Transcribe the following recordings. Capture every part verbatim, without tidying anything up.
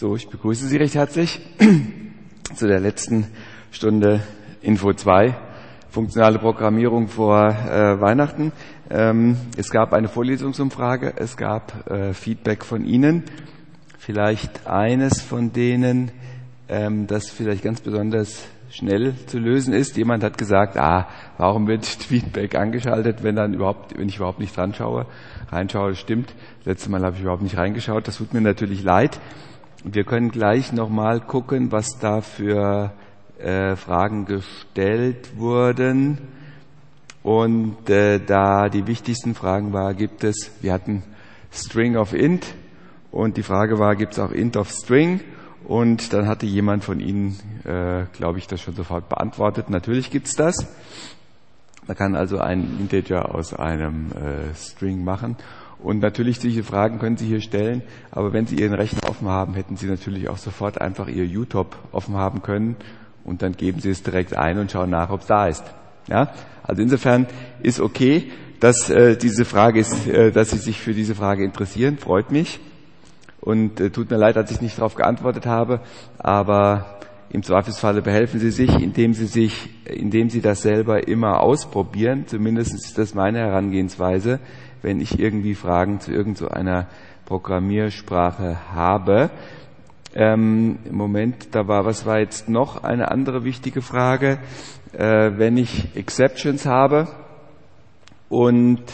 So, ich begrüße Sie recht herzlich zu der letzten Stunde Info zwei, funktionale Programmierung vor äh, Weihnachten. Ähm, es gab eine Vorlesungsumfrage, es gab äh, Feedback von Ihnen. Vielleicht eines von denen, ähm, das vielleicht ganz besonders schnell zu lösen ist. Jemand hat gesagt, ah, warum wird Feedback angeschaltet, wenn dann überhaupt, wenn ich überhaupt nicht dran schaue, reinschaue, das stimmt. Letztes Mal habe ich überhaupt nicht reingeschaut, das tut mir natürlich leid. Wir können gleich nochmal gucken, was da für äh, Fragen gestellt wurden. Und äh, da die wichtigsten Fragen war, gibt es, wir hatten String of Int und die Frage war, gibt es auch Int of String? Und dann hatte jemand von Ihnen, äh, glaube ich, das schon sofort beantwortet. Natürlich gibt's das. Man kann also einen Integer aus einem äh, String machen. Und natürlich, solche Fragen können Sie hier stellen. Aber wenn Sie Ihren Rechner offen haben, hätten Sie natürlich auch sofort einfach Ihr U T O P offen haben können. Und dann geben Sie es direkt ein und schauen nach, ob es da ist. Ja? Also insofern ist okay, dass äh, diese Frage ist, äh, dass Sie sich für diese Frage interessieren. Freut mich. Und äh, tut mir leid, dass ich nicht darauf geantwortet habe, aber im Zweifelsfalle behelfen Sie sich, indem Sie sich, indem Sie das selber immer ausprobieren. Zumindest ist das meine Herangehensweise, wenn ich irgendwie Fragen zu irgend so einer Programmiersprache habe. Ähm, Im Moment, da war, was war jetzt noch eine andere wichtige Frage? Äh, wenn ich Exceptions habe und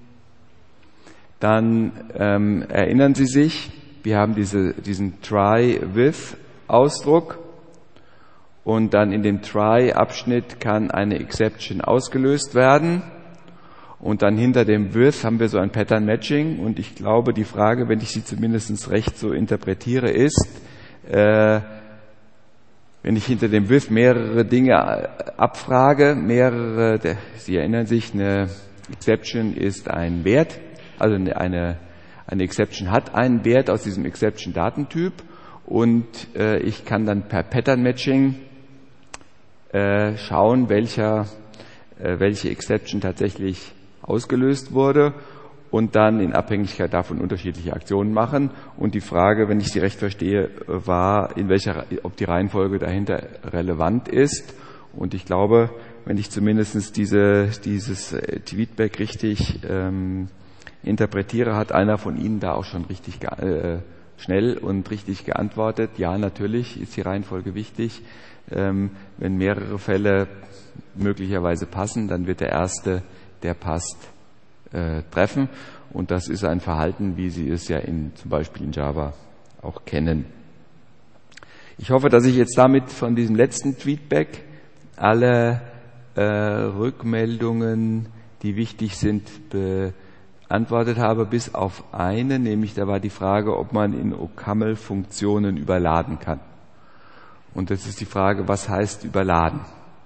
dann ähm, erinnern Sie sich, wir haben diese, diesen Try-with-Ausdruck und dann in dem Try-Abschnitt kann eine Exception ausgelöst werden und dann hinter dem with haben wir so ein Pattern-Matching und ich glaube, die Frage, wenn ich sie zumindest recht so interpretiere, ist, äh, wenn ich hinter dem with mehrere Dinge abfrage, mehrere, der, Sie erinnern sich, eine Exception ist ein Wert, also eine, eine Eine Exception hat einen Wert aus diesem Exception-Datentyp und äh, ich kann dann per Pattern-Matching äh, schauen, welcher, äh, welche Exception tatsächlich ausgelöst wurde und dann in Abhängigkeit davon unterschiedliche Aktionen machen. Und die Frage, wenn ich sie recht verstehe, war, in welcher, ob die Reihenfolge dahinter relevant ist. Und ich glaube, wenn ich zumindest diese, dieses Feedback richtig ähm, interpretiere, hat einer von Ihnen da auch schon richtig äh, schnell und richtig geantwortet. Ja, natürlich ist die Reihenfolge wichtig. Ähm, wenn mehrere Fälle möglicherweise passen, dann wird der erste, der passt, äh, treffen. Und das ist ein Verhalten, wie Sie es ja in, zum Beispiel in Java auch kennen. Ich hoffe, dass ich jetzt damit von diesem letzten Feedback alle äh, Rückmeldungen, die wichtig sind, be antwortet habe, bis auf eine, nämlich da war die Frage, ob man in O C A M L Funktionen überladen kann. Und das ist die Frage, was heißt überladen?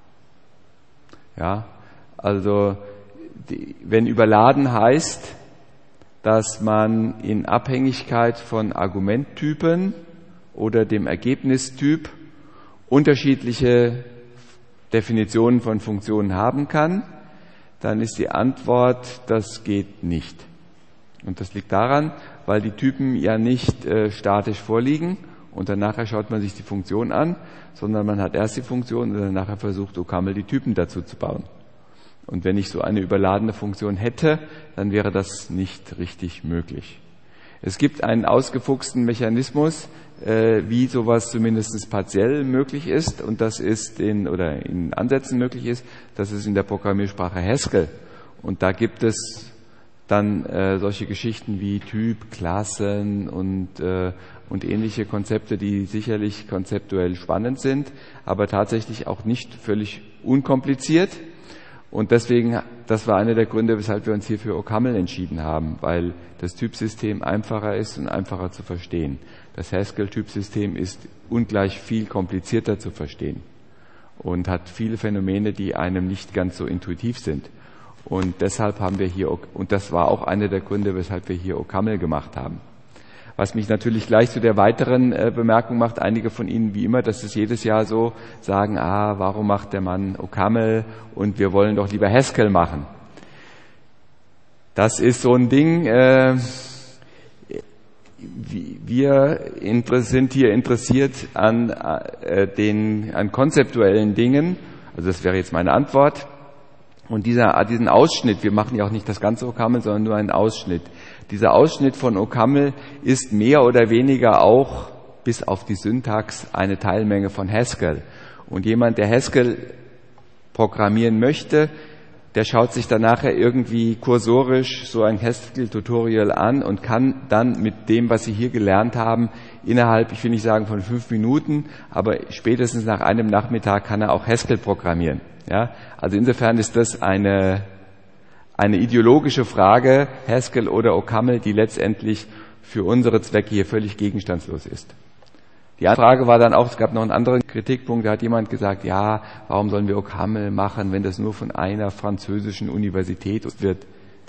Ja, also die, wenn überladen heißt, dass man in Abhängigkeit von Argumenttypen oder dem Ergebnistyp unterschiedliche Definitionen von Funktionen haben kann, dann ist die Antwort, das geht nicht. Und das liegt daran, weil die Typen ja nicht äh, statisch vorliegen und dann nachher schaut man sich die Funktion an, sondern man hat erst die Funktion und dann nachher versucht O C A M L die Typen dazu zu bauen. Und wenn ich so eine überladene Funktion hätte, dann wäre das nicht richtig möglich. Es gibt einen ausgefuchsten Mechanismus, äh, wie sowas zumindest partiell möglich ist, und das ist in, oder in Ansätzen möglich ist, das ist in der Programmiersprache Haskell. Und da gibt es dann äh, solche Geschichten wie Typ, Klassen und, äh, und ähnliche Konzepte, die sicherlich konzeptuell spannend sind, aber tatsächlich auch nicht völlig unkompliziert. Und deswegen, das war einer der Gründe, weshalb wir uns hier für O C A M L entschieden haben, weil das Typsystem einfacher ist und einfacher zu verstehen. Das Haskell-Typsystem ist ungleich viel komplizierter zu verstehen und hat viele Phänomene, die einem nicht ganz so intuitiv sind. Und deshalb haben wir hier, und das war auch einer der Gründe, weshalb wir hier O C A M L gemacht haben. Was mich natürlich gleich zu der weiteren äh, Bemerkung macht, einige von Ihnen wie immer, dass es jedes Jahr so sagen, ah, warum macht der Mann O C A M L und wir wollen doch lieber Haskell machen. Das ist so ein Ding, äh, wir sind hier interessiert an den an konzeptuellen Dingen. Also das wäre jetzt meine Antwort. Und dieser, diesen Ausschnitt, wir machen ja auch nicht das ganze OCaml, sondern nur einen Ausschnitt. Dieser Ausschnitt von OCaml ist mehr oder weniger auch bis auf die Syntax eine Teilmenge von Haskell. Und jemand, der Haskell programmieren möchte, der schaut sich dann nachher irgendwie kursorisch so ein Haskell-Tutorial an und kann dann mit dem, was Sie hier gelernt haben, innerhalb, ich will nicht sagen von fünf Minuten, aber spätestens nach einem Nachmittag kann er auch Haskell programmieren. Ja? Also insofern ist das eine, eine ideologische Frage, Haskell oder OCaml, die letztendlich für unsere Zwecke hier völlig gegenstandslos ist. Die andere Frage war dann auch, es gab noch einen anderen Kritikpunkt, da hat jemand gesagt, ja, warum sollen wir OCaml machen, wenn das nur von einer französischen Universität wird?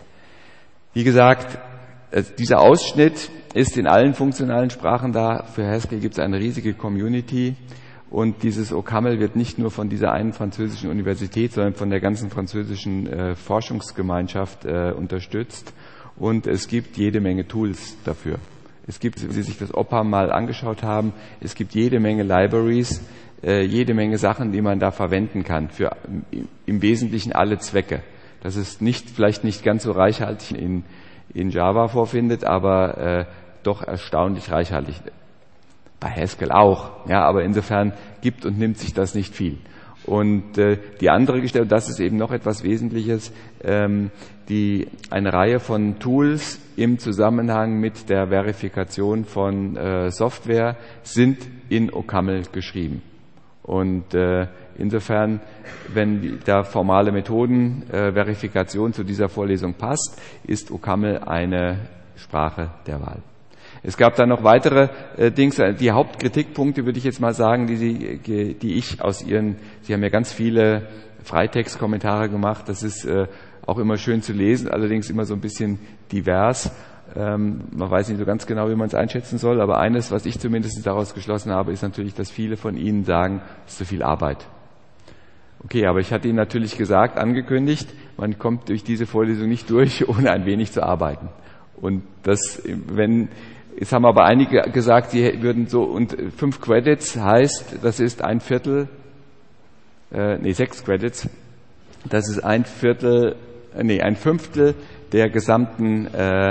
Wie gesagt, dieser Ausschnitt ist in allen funktionalen Sprachen da. Für Haskell gibt es eine riesige Community und dieses OCaml wird nicht nur von dieser einen französischen Universität, sondern von der ganzen französischen äh, Forschungsgemeinschaft äh, unterstützt und es gibt jede Menge Tools dafür. Es gibt, wie Sie sich das OPAM mal angeschaut haben, es gibt jede Menge Libraries, äh, jede Menge Sachen, die man da verwenden kann, für im Wesentlichen alle Zwecke. Das ist nicht, vielleicht nicht ganz so reichhaltig in, in Java vorfindet, aber äh, doch erstaunlich reichhaltig. Bei Haskell auch, ja, aber insofern gibt und nimmt sich das nicht viel. Und äh, die andere Geschichte, das ist eben noch etwas Wesentliches, ähm, die eine Reihe von Tools im Zusammenhang mit der Verifikation von äh, Software sind in OCaml geschrieben. Und äh, insofern, wenn da formale Methoden äh, Verifikation zu dieser Vorlesung passt, ist OCaml eine Sprache der Wahl. Es gab dann noch weitere äh, Dings, die Hauptkritikpunkte würde ich jetzt mal sagen, die, Sie, die ich aus Ihren, Sie haben ja ganz viele Freitextkommentare gemacht, das ist äh, auch immer schön zu lesen, allerdings immer so ein bisschen divers. Ähm, man weiß nicht so ganz genau, wie man es einschätzen soll, aber eines, was ich zumindest daraus geschlossen habe, ist natürlich, dass viele von Ihnen sagen, es ist zu viel Arbeit. Okay, aber ich hatte Ihnen natürlich gesagt, angekündigt, man kommt durch diese Vorlesung nicht durch, ohne ein wenig zu arbeiten. Und das, wenn, jetzt haben aber einige gesagt, sie würden so, und fünf Credits heißt, das ist ein Viertel, äh, nee, sechs Credits, das ist ein Viertel, äh, nee, ein Fünftel der gesamten, äh,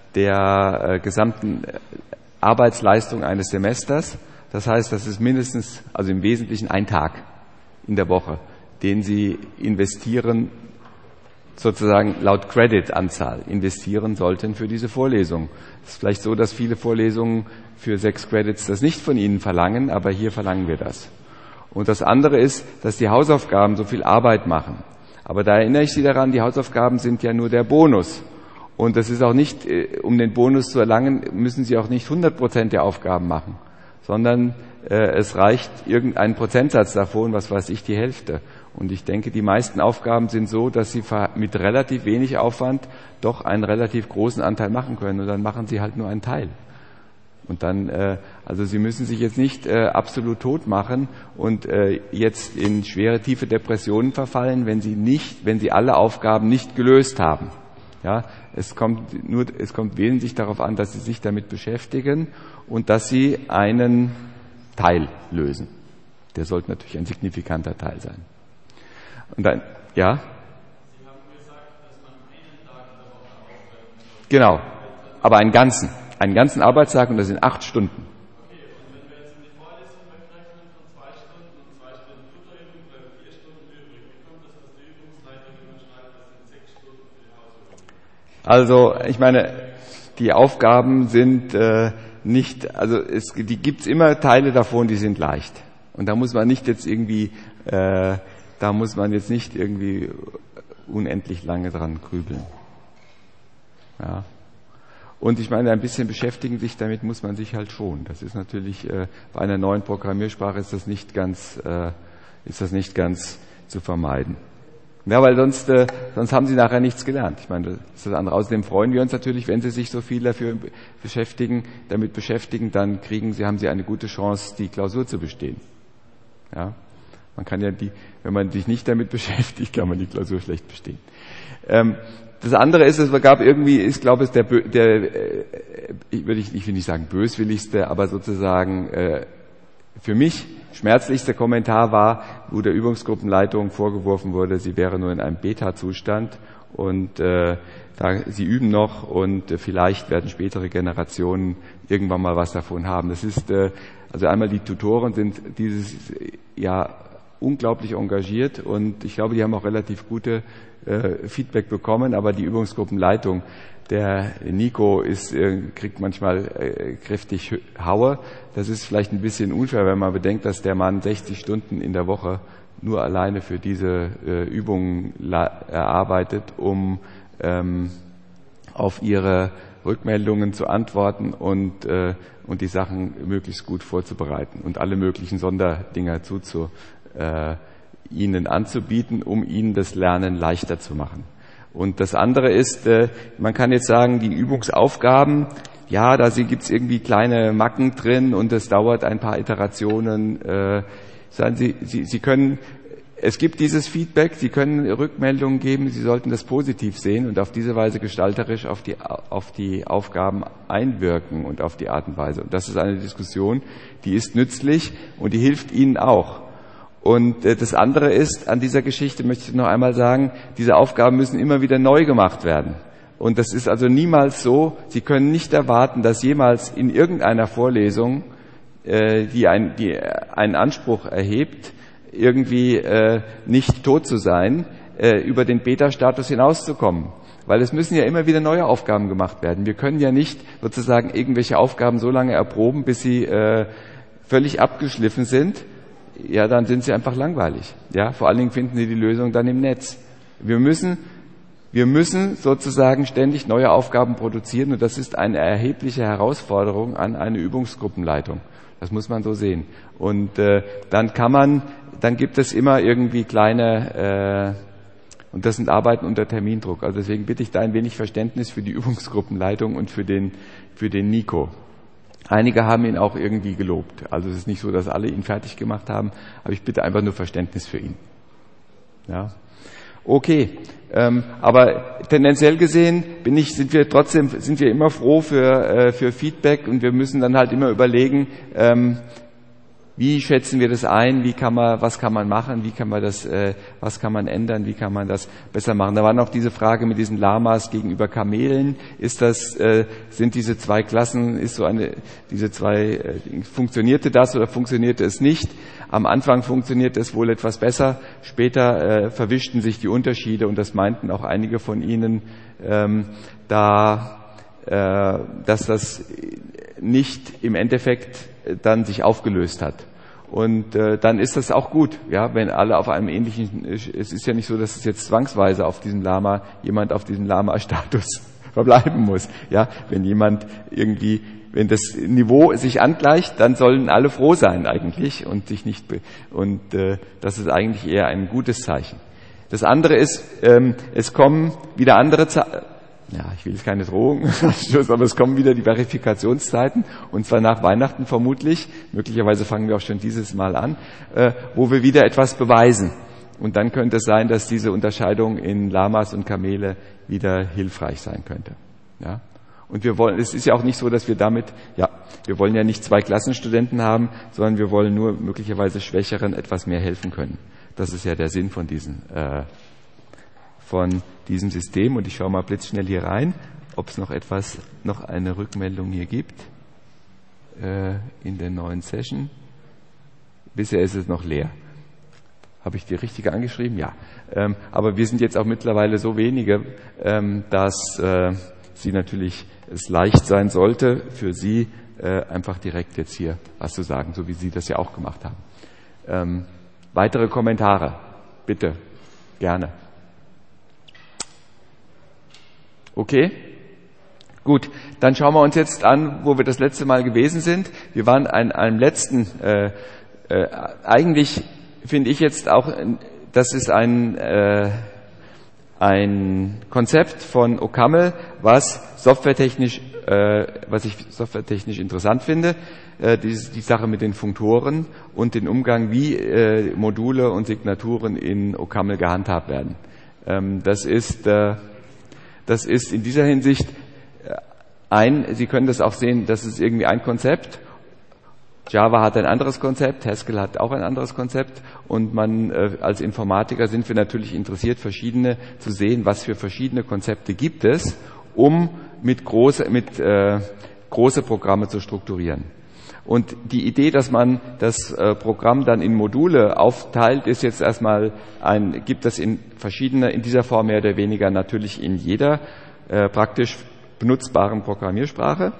der äh, gesamten Arbeitsleistung eines Semesters. Das heißt, das ist mindestens, also im Wesentlichen ein Tag in der Woche, den Sie investieren, sozusagen laut Credit-Anzahl investieren sollten für diese Vorlesung. Es ist vielleicht so, dass viele Vorlesungen für sechs Credits das nicht von Ihnen verlangen, aber hier verlangen wir das. Und das andere ist, dass die Hausaufgaben so viel Arbeit machen. Aber da erinnere ich Sie daran, die Hausaufgaben sind ja nur der Bonus. Und das ist auch nicht, um den Bonus zu erlangen, müssen Sie auch nicht hundert Prozent der Aufgaben machen, sondern äh, es reicht irgendein Prozentsatz davon, was weiß ich, die Hälfte. Und ich denke, die meisten Aufgaben sind so, dass Sie mit relativ wenig Aufwand doch einen relativ großen Anteil machen können. Und dann machen Sie halt nur einen Teil. Und dann, äh, also Sie müssen sich jetzt nicht äh, absolut tot machen und äh, jetzt in schwere, tiefe Depressionen verfallen, wenn Sie nicht, wenn Sie alle Aufgaben nicht gelöst haben. Ja, es kommt nur, es kommt wesentlich darauf an, dass Sie sich damit beschäftigen und dass Sie einen Teil lösen. Der sollte natürlich ein signifikanter Teil sein. Und dann, ja? Sie haben gesagt, dass man einen Tag in der Woche arbeiten soll. Genau, aber einen ganzen, einen ganzen Arbeitstag und das sind acht Stunden. Okay, und wenn wir jetzt in die Vorlesung wegrechnen von zwei Stunden und zwei Stunden Tutorübung, bleiben vier Stunden übrig. Wie kommt das, dass die Übungsleiterin immer schreibt, das sind sechs Stunden für die Hausübung? Also, ich meine, die Aufgaben sind äh, nicht, also es, die gibt's immer Teile davon, die sind leicht. Und da muss man nicht jetzt irgendwie äh, Da muss man jetzt nicht irgendwie unendlich lange dran grübeln. Ja. Und ich meine, ein bisschen beschäftigen sich damit muss man sich halt schon. Das ist natürlich, äh, bei einer neuen Programmiersprache ist das nicht ganz, äh, ist das nicht ganz zu vermeiden. Ja, weil sonst, äh, sonst haben Sie nachher nichts gelernt. Ich meine, das ist das andere. Außerdem freuen wir uns natürlich, wenn Sie sich so viel dafür beschäftigen, damit beschäftigen, dann kriegen Sie, haben Sie eine gute Chance, die Klausur zu bestehen. Ja. Man kann ja die, wenn man sich nicht damit beschäftigt, kann man die Klausur schlecht bestehen. Ähm, das andere ist, es gab irgendwie, ich glaube, es der, der ich würde ich, ich will nicht sagen böswilligste, aber sozusagen äh, für mich schmerzlichste Kommentar war, wo der Übungsgruppenleitung vorgeworfen wurde, sie wäre nur in einem Beta-Zustand und äh, da, sie üben noch und äh, vielleicht werden spätere Generationen irgendwann mal was davon haben. Das ist, äh, also einmal die Tutoren sind dieses Jahr unglaublich engagiert und ich glaube, die haben auch relativ gute äh, Feedback bekommen, aber die Übungsgruppenleitung, der Nico ist, äh, kriegt manchmal äh, kräftig Haue. Das ist vielleicht ein bisschen unfair, wenn man bedenkt, dass der Mann sechzig Stunden in der Woche nur alleine für diese äh, Übungen erarbeitet, um ähm, auf ihre Rückmeldungen zu antworten und, äh, und die Sachen möglichst gut vorzubereiten und alle möglichen Sonderdinger zuzu, äh, ihnen anzubieten, um ihnen das Lernen leichter zu machen. Und das andere ist, äh, man kann jetzt sagen, die Übungsaufgaben, ja, da gibt es irgendwie kleine Macken drin und es dauert ein paar Iterationen. Äh, sagen Sie, Sie, Sie können, es gibt dieses Feedback, Sie können Rückmeldungen geben, Sie sollten das positiv sehen und auf diese Weise gestalterisch auf die, auf die Aufgaben einwirken und auf die Art und Weise. Und das ist eine Diskussion, die ist nützlich und die hilft Ihnen auch. Und äh, das andere ist, an dieser Geschichte möchte ich noch einmal sagen, diese Aufgaben müssen immer wieder neu gemacht werden. Und das ist also niemals so, Sie können nicht erwarten, dass jemals in irgendeiner Vorlesung, äh, die, ein, die einen Anspruch erhebt, irgendwie äh, nicht tot zu sein, äh, über den Beta-Status hinauszukommen. Weil es müssen ja immer wieder neue Aufgaben gemacht werden. Wir können ja nicht sozusagen irgendwelche Aufgaben so lange erproben, bis sie äh, völlig abgeschliffen sind. Ja, dann sind sie einfach langweilig. Ja, vor allen Dingen finden sie die Lösung dann im Netz. Wir müssen, wir müssen sozusagen ständig neue Aufgaben produzieren und das ist eine erhebliche Herausforderung an eine Übungsgruppenleitung. Das muss man so sehen. Und äh, dann kann man, dann gibt es immer irgendwie kleine, äh, und das sind Arbeiten unter Termindruck. Also deswegen bitte ich da ein wenig Verständnis für die Übungsgruppenleitung und für den, für den Nico. Einige haben ihn auch irgendwie gelobt. Also es ist nicht so, dass alle ihn fertig gemacht haben, aber ich bitte einfach nur Verständnis für ihn. Ja, okay. Ähm, aber tendenziell gesehen bin ich, sind wir trotzdem, sind wir immer froh für äh, für Feedback und wir müssen dann halt immer überlegen, ähm, wie schätzen wir das ein, wie kann man, was kann man machen, wie kann man das, äh, was kann man ändern, wie kann man das besser machen. Da war noch diese Frage mit diesen Lamas gegenüber Kamelen. Ist das, äh, sind diese zwei Klassen, ist so eine, diese zwei, äh, funktionierte das oder funktionierte es nicht? Am Anfang funktionierte es wohl etwas besser, später äh, verwischten sich die Unterschiede und das meinten auch einige von Ihnen, ähm, da, äh, dass das nicht im Endeffekt dann sich aufgelöst hat. Und äh, dann ist das auch gut, ja, wenn alle auf einem ähnlichen, es ist ja nicht so, dass es jetzt zwangsweise auf diesem Lama, jemand auf diesem Lama-Status verbleiben muss, ja, wenn jemand irgendwie, wenn das Niveau sich angleicht, dann sollen alle froh sein eigentlich und sich nicht, be- und äh, das ist eigentlich eher ein gutes Zeichen. Das andere ist, ähm, es kommen wieder andere Zeiten, ja, ich will jetzt keine Drohung, aber es kommen wieder die Verifikationszeiten, und zwar nach Weihnachten vermutlich, möglicherweise fangen wir auch schon dieses Mal an, äh, wo wir wieder etwas beweisen. Und dann könnte es sein, dass diese Unterscheidung in Lamas und Kamele wieder hilfreich sein könnte. Ja? Und wir wollen, es ist ja auch nicht so, dass wir damit, ja, wir wollen ja nicht zwei Klassenstudenten haben, sondern wir wollen nur möglicherweise Schwächeren etwas mehr helfen können. Das ist ja der Sinn von diesen äh, von diesem System. Und ich schaue mal blitzschnell hier rein, ob es noch etwas, noch eine Rückmeldung hier gibt äh, in der neuen Session. Bisher ist es noch leer. Habe ich die richtige angeschrieben? Ja. Ähm, aber wir sind jetzt auch mittlerweile so wenige, ähm, dass äh, Sie natürlich es leicht sein sollte, für Sie äh, einfach direkt jetzt hier was zu sagen, so wie Sie das ja auch gemacht haben. Ähm, weitere Kommentare? Bitte. Gerne. Okay, gut, dann schauen wir uns jetzt an, wo wir das letzte Mal gewesen sind. Wir waren an einem letzten, äh, äh, eigentlich finde ich jetzt auch, das ist ein, äh, ein Konzept von Okamel, was softwaretechnisch, äh, was ich softwaretechnisch interessant finde, äh, die, die Sache mit den Funktoren und den Umgang, wie äh, Module und Signaturen in Okamel gehandhabt werden. Ähm, das ist äh, das ist in dieser Hinsicht ein, Sie können das auch sehen, das ist irgendwie ein Konzept. Java hat ein anderes Konzept, Haskell hat auch ein anderes Konzept und man äh, als Informatiker sind wir natürlich interessiert, verschiedene zu sehen, was für verschiedene Konzepte gibt es, um mit große, mit, äh, große Programme zu strukturieren. Und die Idee, dass man das äh, Programm dann in Module aufteilt, ist jetzt erstmal ein, gibt es in verschiedene, in dieser Form mehr oder weniger natürlich in jeder äh, praktisch benutzbaren Programmiersprache.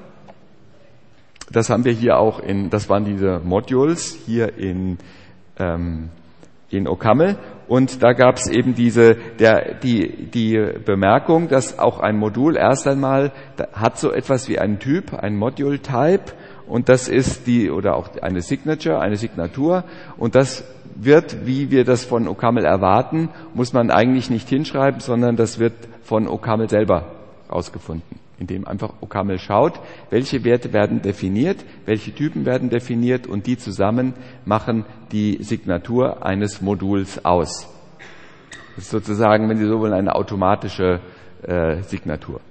Das haben wir hier auch in, das waren diese Modules hier in, ähm, in OCaml. Und da gab es eben diese, der, die, die Bemerkung, dass auch ein Modul erst einmal hat so etwas wie einen Typ, ein Module-Type. Und das ist die, oder auch eine Signature, eine Signatur. Und das wird, wie wir das von OCaml erwarten, muss man eigentlich nicht hinschreiben, sondern das wird von OCaml selber rausgefunden, indem einfach OCaml schaut, welche Werte werden definiert, welche Typen werden definiert und die zusammen machen die Signatur eines Moduls aus. Das ist sozusagen, wenn Sie so wollen, eine automatische äh, Signatur.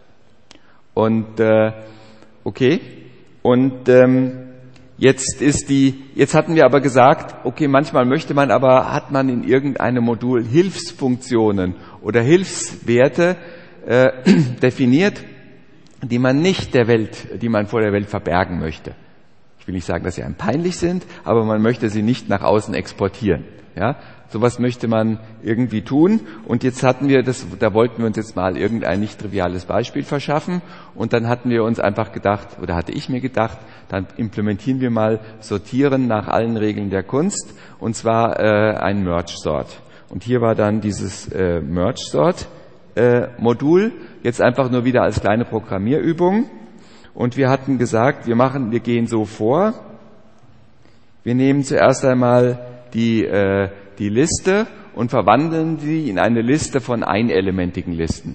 Und äh, okay, und ähm, jetzt ist die, jetzt hatten wir aber gesagt, okay, manchmal möchte man aber, hat man in irgendeinem Modul Hilfsfunktionen oder Hilfswerte äh, definiert, die man nicht der Welt, die man vor der Welt verbergen möchte. Ich will nicht sagen, dass sie einem peinlich sind, aber man möchte sie nicht nach außen exportieren. Ja, sowas möchte man irgendwie tun. Und jetzt hatten wir das, da wollten wir uns jetzt mal irgendein nicht triviales Beispiel verschaffen. Und dann hatten wir uns einfach gedacht, oder hatte ich mir gedacht, dann implementieren wir mal Sortieren nach allen Regeln der Kunst. Und zwar äh, ein Merge Sort. Und hier war dann dieses äh, Merge Sort äh, Modul. Jetzt einfach nur wieder als kleine Programmierübung. Und wir hatten gesagt, wir machen, wir gehen so vor. Wir nehmen zuerst einmal die, äh, die Liste und verwandeln sie in eine Liste von einelementigen Listen.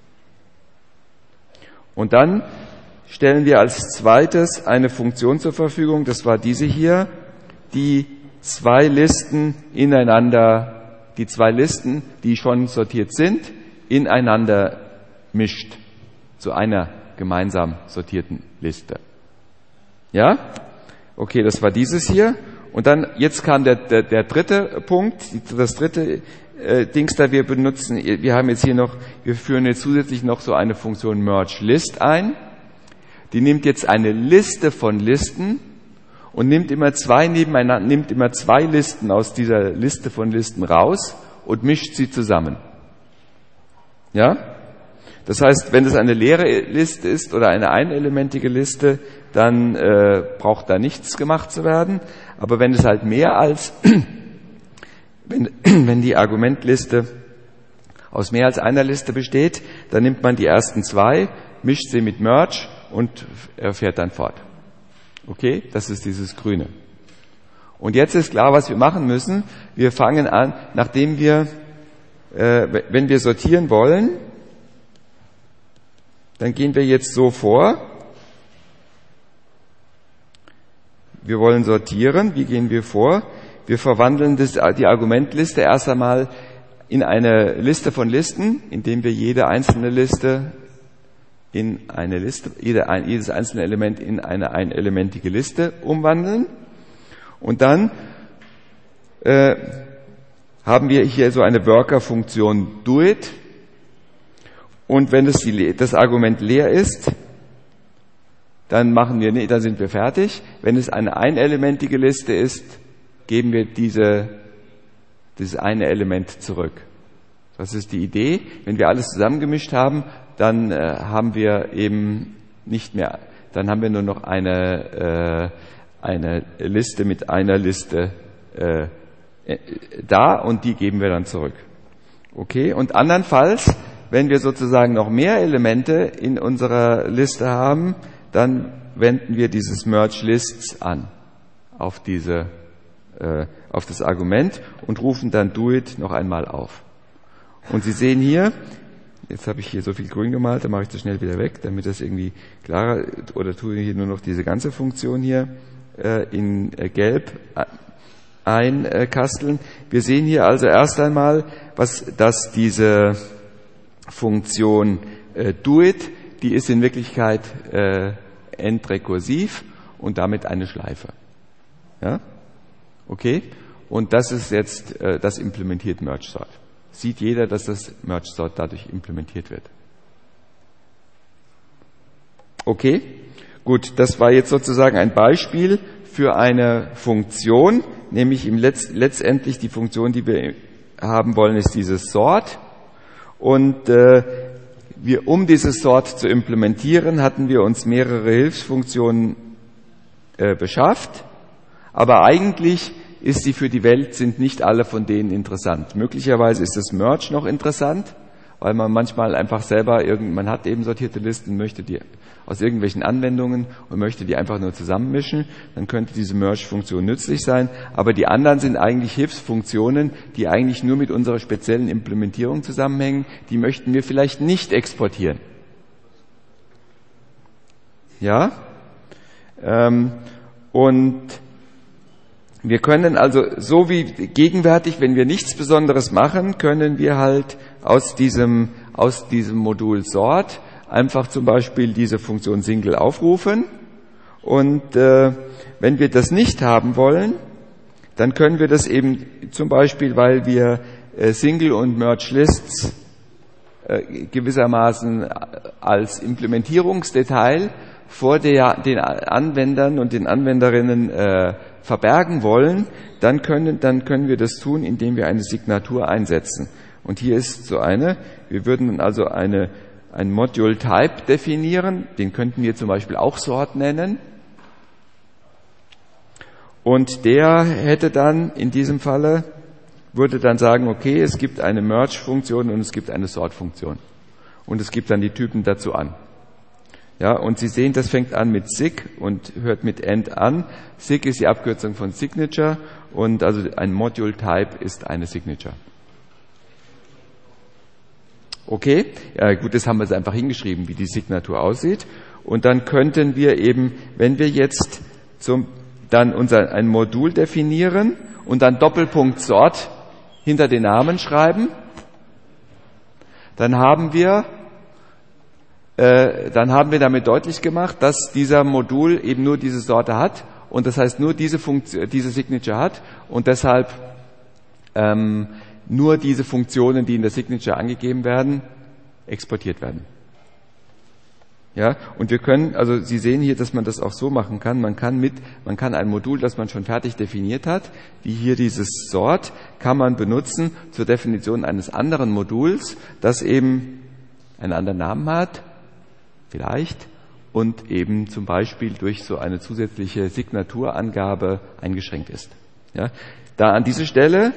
Und dann stellen wir als zweites eine Funktion zur Verfügung, das war diese hier, die zwei Listen ineinander, die zwei Listen, die schon sortiert sind, ineinander mischt zu einer gemeinsam sortierten Liste. Ja? Okay, das war dieses hier. Und dann, jetzt kam der, der, der dritte Punkt, das dritte äh, Dings, da wir benutzen, wir haben jetzt hier noch, wir führen jetzt zusätzlich noch so eine Funktion Merge List ein. Die nimmt jetzt eine Liste von Listen und nimmt immer zwei nebeneinander, nimmt immer zwei Listen aus dieser Liste von Listen raus und mischt sie zusammen. Ja? Das heißt, wenn es eine leere Liste ist oder eine einelementige Liste, dann äh, braucht da nichts gemacht zu werden. Aber wenn es halt mehr als, wenn, wenn die Argumentliste aus mehr als einer Liste besteht, dann nimmt man die ersten zwei, mischt sie mit Merge und er fährt dann fort. Okay, das ist dieses Grüne. Und jetzt ist klar, was wir machen müssen. Wir fangen an, nachdem wir, äh, wenn wir sortieren wollen, dann gehen wir jetzt so vor. Wir wollen sortieren. Wie gehen wir vor? Wir verwandeln das, die Argumentliste erst einmal in eine Liste von Listen, indem wir jede einzelne Liste in eine Liste, jede, jedes einzelne Element in eine einelementige Liste umwandeln. Und dann äh, haben wir hier so eine Worker-Funktion doIt. Und wenn das, die, das Argument leer ist, dann machen wir, nee, dann sind wir fertig. Wenn es eine einelementige Liste ist, geben wir diese, dieses eine Element zurück. Das ist die Idee. Wenn wir alles zusammengemischt haben, dann äh, haben wir eben nicht mehr, dann haben wir nur noch eine, äh, eine Liste mit einer Liste äh, da und die geben wir dann zurück. Okay? Und andernfalls, wenn wir sozusagen noch mehr Elemente in unserer Liste haben, dann wenden wir dieses Merge Lists an auf diese, äh, auf das Argument und rufen dann doIt noch einmal auf. Und Sie sehen hier, jetzt habe ich hier so viel grün gemalt, dann mache ich das schnell wieder weg, damit das irgendwie klarer, oder tue ich hier nur noch diese ganze Funktion hier äh, in äh, gelb einkasteln. Wir sehen hier also erst einmal, was, dass diese Funktion äh, doIt, die ist in Wirklichkeit äh, endrekursiv und damit eine Schleife. Ja? Okay? Und das ist jetzt, äh, das implementiert Merge Sort. Sieht jeder, dass das Merge Sort dadurch implementiert wird. Okay? Gut, das war jetzt sozusagen ein Beispiel für eine Funktion, nämlich im Letz- letztendlich die Funktion, die wir haben wollen, ist dieses Sort. Und äh, wir, um dieses Sort zu implementieren, hatten wir uns mehrere Hilfsfunktionen äh, beschafft. Aber eigentlich ist sie für die Welt, sind nicht alle von denen interessant. Möglicherweise ist das Merge noch interessant, weil man manchmal einfach selber, irgend, man hat eben sortierte Listen, möchte die aus irgendwelchen Anwendungen und möchte die einfach nur zusammenmischen, dann könnte diese Merge-Funktion nützlich sein. Aber die anderen sind eigentlich Hilfsfunktionen, die eigentlich nur mit unserer speziellen Implementierung zusammenhängen. Die möchten wir vielleicht nicht exportieren. Ja? Ähm, und wir können also, so wie gegenwärtig, wenn wir nichts Besonderes machen, können wir halt aus diesem, aus diesem Modul Sort einfach zum Beispiel diese Funktion Single aufrufen. Und äh, wenn wir das nicht haben wollen, dann können wir das eben zum Beispiel, weil wir äh, Single und Merge Lists äh, gewissermaßen als Implementierungsdetail vor der, den Anwendern und den Anwenderinnen äh, verbergen wollen, dann können, dann können wir das tun, indem wir eine Signatur einsetzen. Und hier ist so eine, wir würden also eine, ein Module Type definieren, den könnten wir zum Beispiel auch Sort nennen. Und der hätte dann in diesem Falle, würde dann sagen, okay, es gibt eine Merge-Funktion und es gibt eine Sort-Funktion. Und es gibt dann die Typen dazu an. Ja, und Sie sehen, das fängt an mit Sig und hört mit End an. Sig ist die Abkürzung von Signature und also ein Module Type ist eine Signature. Okay, ja, gut, das haben wir jetzt einfach hingeschrieben, wie die Signatur aussieht. Und dann könnten wir eben, wenn wir jetzt zum, dann unser, ein Modul definieren und dann Doppelpunkt Sort hinter den Namen schreiben, dann haben wir Äh, dann haben wir damit deutlich gemacht, dass dieser Modul eben nur diese Sorte hat und das heißt nur diese Funktion, diese Signature hat und deshalb ähm, nur diese Funktionen, die in der Signature angegeben werden, exportiert werden. Ja, und wir können, also Sie sehen hier, dass man das auch so machen kann. Man kann mit, man kann ein Modul, das man schon fertig definiert hat, wie hier dieses Sort, kann man benutzen zur Definition eines anderen Moduls, das eben einen anderen Namen hat. Vielleicht, und eben zum Beispiel durch so eine zusätzliche Signaturangabe eingeschränkt ist. Ja, da an diese Stelle,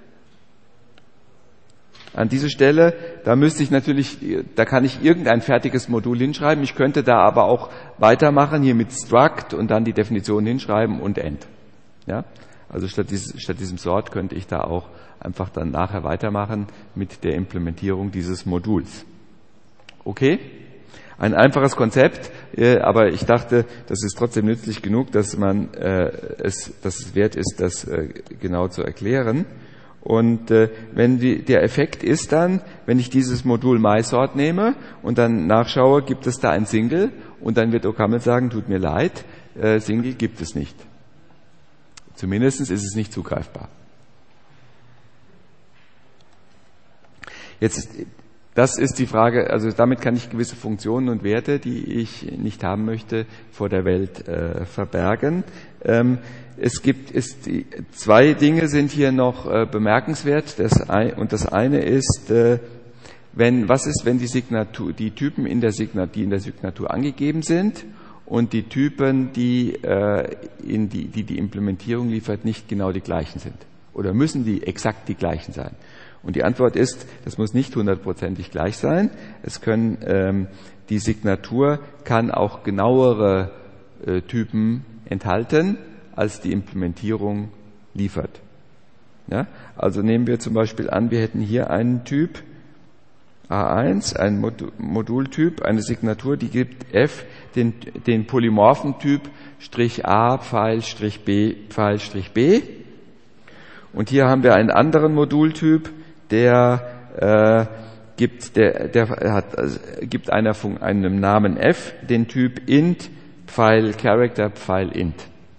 an diese Stelle, da müsste ich natürlich, da kann ich irgendein fertiges Modul hinschreiben. Ich könnte da aber auch weitermachen, hier mit Struct und dann die Definition hinschreiben und End. Ja, also statt, dieses, statt diesem Sort könnte ich da auch einfach dann nachher weitermachen mit der Implementierung dieses Moduls. Okay? Ein einfaches Konzept, äh, aber ich dachte, das ist trotzdem nützlich genug, dass man äh, es, dass es wert ist, das äh, genau zu erklären. Und äh, wenn die, der Effekt ist dann, wenn ich dieses Modul MySort nehme und dann nachschaue, gibt es da ein Single und dann wird OCaml sagen, tut mir leid, äh, Single gibt es nicht. Zumindest ist es nicht zugreifbar. Jetzt Das ist die Frage, also damit kann ich gewisse Funktionen und Werte, die ich nicht haben möchte, vor der Welt äh, verbergen. Ähm, es gibt, ist, die, zwei Dinge sind hier noch äh, bemerkenswert. Das ein, und das eine ist, äh, wenn, was ist, wenn die Signatur, die Typen in der Signatur, die in der Signatur angegeben sind und die Typen, die, äh, in die, die die Implementierung liefert, nicht genau die gleichen sind? Oder müssen die exakt die gleichen sein? Und die Antwort ist, das muss nicht hundertprozentig gleich sein. Es können, ähm, die Signatur kann auch genauere äh, Typen enthalten, als die Implementierung liefert. Ja? Also nehmen wir zum Beispiel an, wir hätten hier einen Typ A eins, einen Mod- Modultyp, eine Signatur, die gibt f den, den Polymorphentyp Strich A, Pfeil, Strich B, Pfeil, Strich B. Und hier haben wir einen anderen Modultyp, der gibt der, der hat, also, gibt einer von einem Namen f den Typ int Pfeil Character Pfeil int.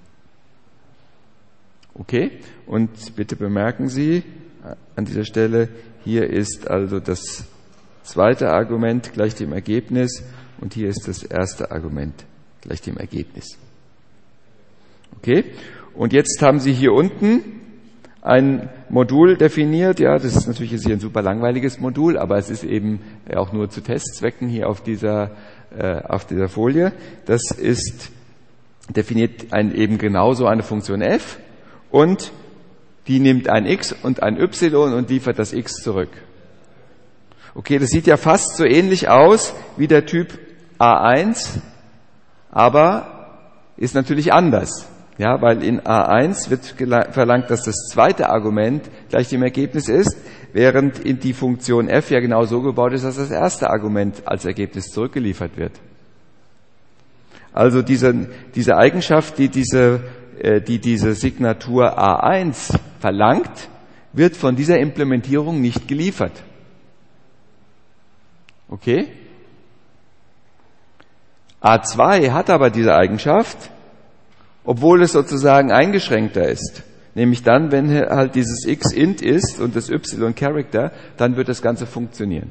Okay? Und bitte bemerken Sie an dieser Stelle, hier ist also das zweite Argument gleich dem Ergebnis und hier ist das erste Argument gleich dem Ergebnis. Okay? Und jetzt haben Sie hier unten ein Modul definiert. Ja, das ist natürlich jetzt hier ein super langweiliges Modul, aber es ist eben auch nur zu Testzwecken hier auf dieser, äh, auf dieser Folie. Das ist definiert ein, eben genauso eine Funktion f und die nimmt ein x und ein y und liefert das x zurück. Okay, das sieht ja fast so ähnlich aus wie der Typ A eins, aber ist natürlich anders. Ja, weil in A eins wird verlangt, dass das zweite Argument gleich dem Ergebnis ist, während in die Funktion f ja genau so gebaut ist, dass das erste Argument als Ergebnis zurückgeliefert wird. Also diese, diese Eigenschaft, die diese, äh, die diese Signatur A eins verlangt, wird von dieser Implementierung nicht geliefert. Okay? A zwei hat aber diese Eigenschaft, obwohl es sozusagen eingeschränkter ist. Nämlich dann, wenn halt dieses x int ist und das y Character, dann wird das Ganze funktionieren.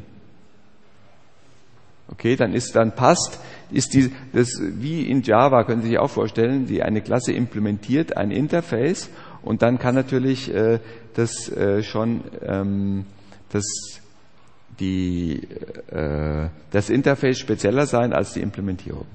Okay, dann ist, dann passt, ist die, das, wie in Java, können Sie sich auch vorstellen, die eine Klasse implementiert ein Interface und dann kann natürlich äh, das äh, schon, ähm, das, die, äh, das Interface spezieller sein als die Implementierung.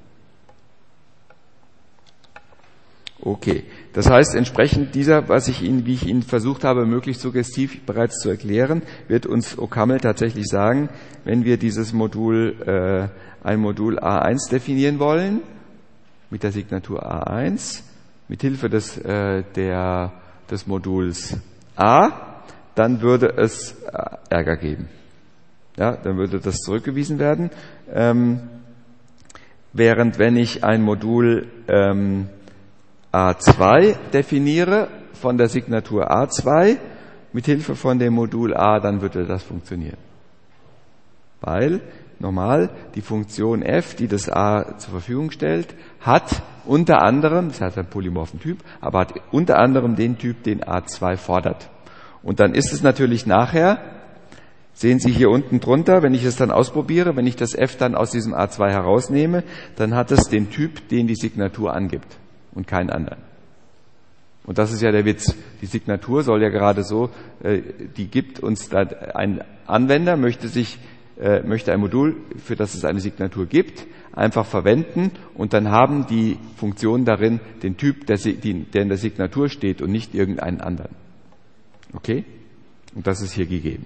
Okay, das heißt, entsprechend dieser, was ich Ihnen, wie ich Ihnen versucht habe, möglichst suggestiv bereits zu erklären, wird uns OCaml tatsächlich sagen, wenn wir dieses Modul, äh, ein Modul A eins definieren wollen, mit der Signatur A eins, mit Hilfe des, äh, der, des Moduls A, dann würde es äh, Ärger geben. Ja, dann würde das zurückgewiesen werden. Ähm, während wenn ich ein Modul ähm, A zwei definiere von der Signatur A zwei mit Hilfe von dem Modul A, dann würde das funktionieren. Weil, nochmal, die Funktion f, die das A zur Verfügung stellt, hat unter anderem, das heißt einen polymorphen Typ, aber hat unter anderem den Typ, den A zwei fordert. Und dann ist es natürlich nachher, sehen Sie hier unten drunter, wenn ich es dann ausprobiere, wenn ich das f dann aus diesem A zwei herausnehme, dann hat es den Typ, den die Signatur angibt. Und keinen anderen. Und das ist ja der Witz. Die Signatur soll ja gerade so, äh, die gibt uns da, ein Anwender möchte sich, äh, möchte ein Modul, für das es eine Signatur gibt, einfach verwenden und dann haben die Funktionen darin den Typ, der, die, der in der Signatur steht und nicht irgendeinen anderen. Okay? Und das ist hier gegeben.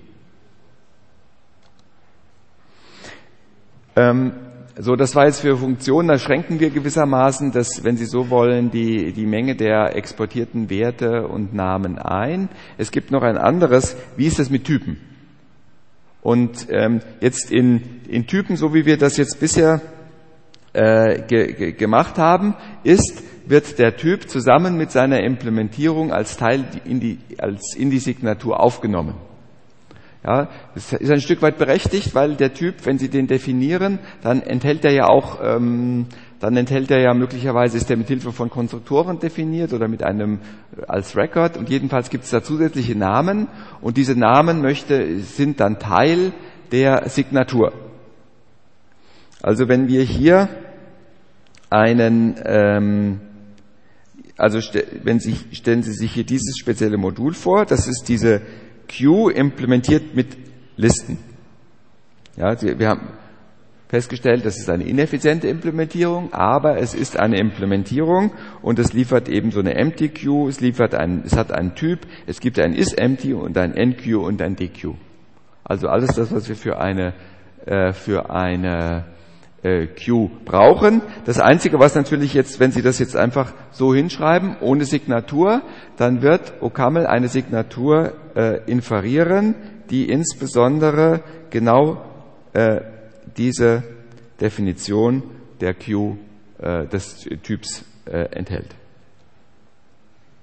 Ähm, So, das war jetzt für Funktionen, da schränken wir gewissermaßen, dass, wenn Sie so wollen, die, die Menge der exportierten Werte und Namen ein. Es gibt noch ein anderes, wie ist das mit Typen? Und ähm, jetzt in, in Typen, so wie wir das jetzt bisher äh, ge, ge, gemacht haben, ist, wird der Typ zusammen mit seiner Implementierung als Teil in die, als in die Signatur aufgenommen. Ja, das ist ein Stück weit berechtigt, weil der Typ, wenn Sie den definieren, dann enthält er ja auch, ähm, dann enthält er ja möglicherweise, ist er mit Hilfe von Konstruktoren definiert oder mit einem als Record und jedenfalls gibt es da zusätzliche Namen und diese Namen möchte, sind dann Teil der Signatur. Also wenn wir hier einen, ähm, also wenn Sie, stellen Sie sich hier dieses spezielle Modul vor, das ist diese Queue implementiert mit Listen. Ja, wir haben festgestellt, das ist eine ineffiziente Implementierung, aber es ist eine Implementierung und es liefert eben so eine Empty Queue, es liefert einen, es hat einen Typ, es gibt ein isEmpty und ein enqueue und ein dequeue. Also alles das, was wir für eine äh, für eine äh, Queue brauchen. Das Einzige, was natürlich jetzt, wenn Sie das jetzt einfach so hinschreiben, ohne Signatur, dann wird OCaml eine Signatur äh, inferieren, die insbesondere genau äh, diese Definition der Queue äh, des Typs äh, enthält.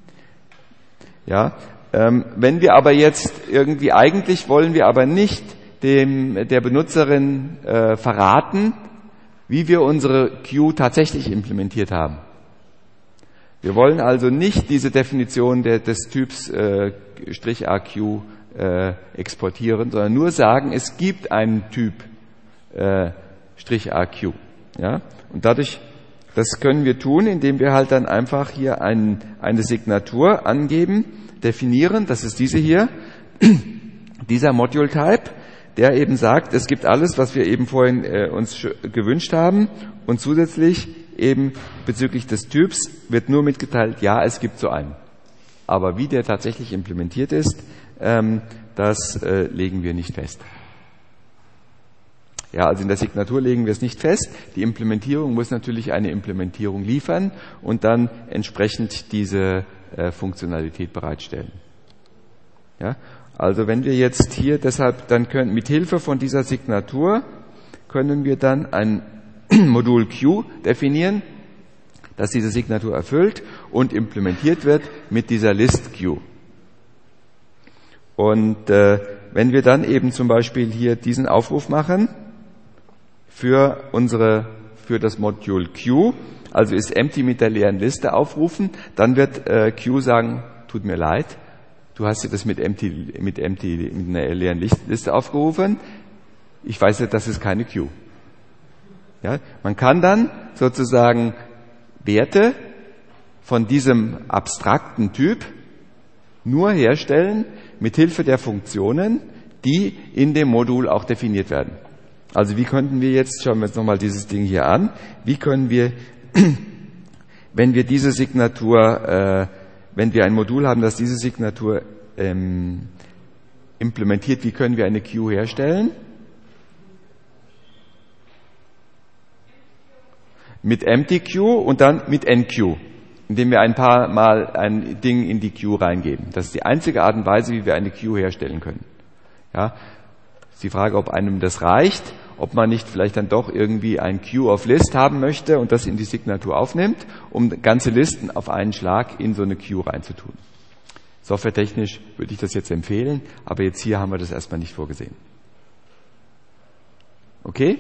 Ja, ähm, wenn wir aber jetzt irgendwie, eigentlich wollen wir aber nicht dem, der Benutzerin äh, verraten, wie wir unsere Queue tatsächlich implementiert haben. Wir wollen also nicht diese Definition der, des Typs äh, '-aq äh, exportieren, sondern nur sagen, es gibt einen Typ äh, '-aq. Ja? Und dadurch, das können wir tun, indem wir halt dann einfach hier ein, eine Signatur angeben, definieren, das ist diese hier, dieser Module-Type, der eben sagt, es gibt alles, was wir eben vorhin äh, uns gewünscht haben, und zusätzlich eben bezüglich des Typs wird nur mitgeteilt, ja, es gibt so einen. Aber wie der tatsächlich implementiert ist, ähm, das äh, legen wir nicht fest. Ja, also in der Signatur legen wir es nicht fest. Die Implementierung muss natürlich eine Implementierung liefern und dann entsprechend diese äh, Funktionalität bereitstellen. Ja, also wenn wir jetzt hier deshalb, dann können mit Hilfe von dieser Signatur können wir dann ein Modul Q definieren, das diese Signatur erfüllt und implementiert wird mit dieser List Q. Und äh, wenn wir dann eben zum Beispiel hier diesen Aufruf machen für unsere für das Modul Q, also ist empty mit der leeren Liste aufrufen, dann wird äh, Q sagen, tut mir leid, du hast dir das mit empty mit empty mit einer leeren Liste aufgerufen. Ich weiß ja, das ist keine Q. Ja, man kann dann sozusagen Werte von diesem abstrakten Typ nur herstellen mit Hilfe der Funktionen, die in dem Modul auch definiert werden. Also wie könnten wir jetzt, schauen wir uns nochmal dieses Ding hier an, wie können wir, wenn wir diese Signatur, äh, wenn wir ein Modul haben, das diese Signatur ähm, implementiert, wie können wir eine Queue herstellen? Mit empty Queue und dann mit enqueue, indem wir ein paar Mal ein Ding in die Queue reingeben. Das ist die einzige Art und Weise, wie wir eine Queue herstellen können. Ja, ist die Frage, ob einem das reicht, ob man nicht vielleicht dann doch irgendwie ein Queue of List haben möchte und das in die Signatur aufnimmt, um ganze Listen auf einen Schlag in so eine Queue reinzutun. Softwaretechnisch würde ich das jetzt empfehlen, aber jetzt hier haben wir das erstmal nicht vorgesehen. Okay?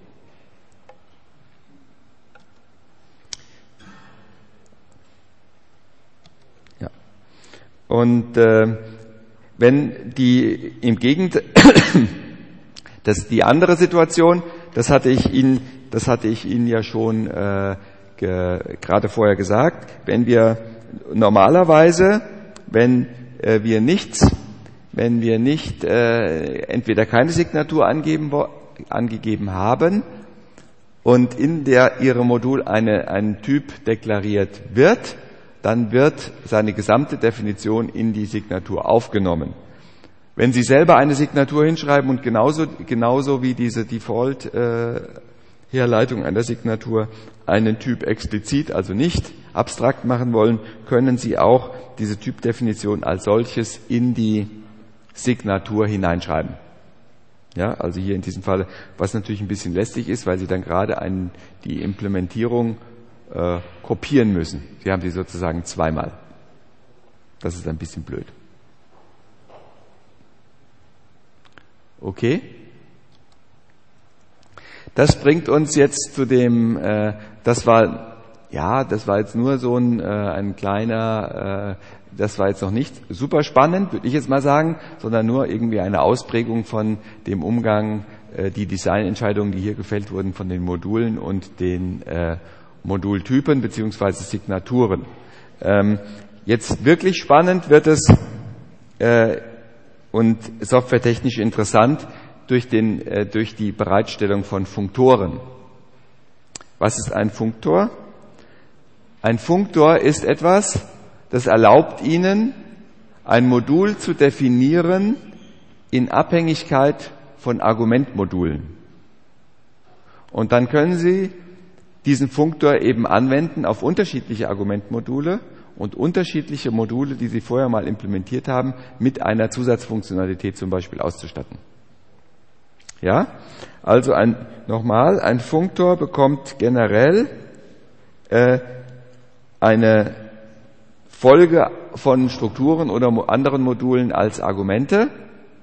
Und äh, wenn die im Gegenteil, das die andere Situation, das hatte ich Ihnen, das hatte ich Ihnen ja schon äh, ge, gerade vorher gesagt. Wenn wir normalerweise, wenn äh, wir nichts, wenn wir nicht äh, entweder keine Signatur angeben, angegeben haben und in der Ihrem Modul eine ein Typ deklariert wird, dann wird seine gesamte Definition in die Signatur aufgenommen. Wenn Sie selber eine Signatur hinschreiben und genauso, genauso wie diese Default-Herleitung einer Signatur einen Typ explizit, also nicht abstrakt machen wollen, können Sie auch diese Typdefinition als solches in die Signatur hineinschreiben. Ja, also hier in diesem Fall, was natürlich ein bisschen lästig ist, weil Sie dann gerade einen, die Implementierung Äh, kopieren müssen. Sie haben sie sozusagen zweimal. Das ist ein bisschen blöd. Okay? Das bringt uns jetzt zu dem, äh, das war, ja, das war jetzt nur so ein, äh, ein kleiner, äh, das war jetzt noch nicht super spannend, würde ich jetzt mal sagen, sondern nur irgendwie eine Ausprägung von dem Umgang, äh, die Designentscheidungen, die hier gefällt wurden von den Modulen und den äh, Modultypen beziehungsweise Signaturen. Ähm, jetzt wirklich spannend wird es äh, und softwaretechnisch interessant durch, den, äh, durch die Bereitstellung von Funktoren. Was ist ein Funktor? Ein Funktor ist etwas, das erlaubt Ihnen, ein Modul zu definieren in Abhängigkeit von Argumentmodulen. Und dann können Sie diesen Funktor eben anwenden auf unterschiedliche Argumentmodule und unterschiedliche Module, die Sie vorher mal implementiert haben, mit einer Zusatzfunktionalität zum Beispiel auszustatten. Ja, also ein, nochmal, ein Funktor bekommt generell äh, eine Folge von Strukturen oder anderen Modulen als Argumente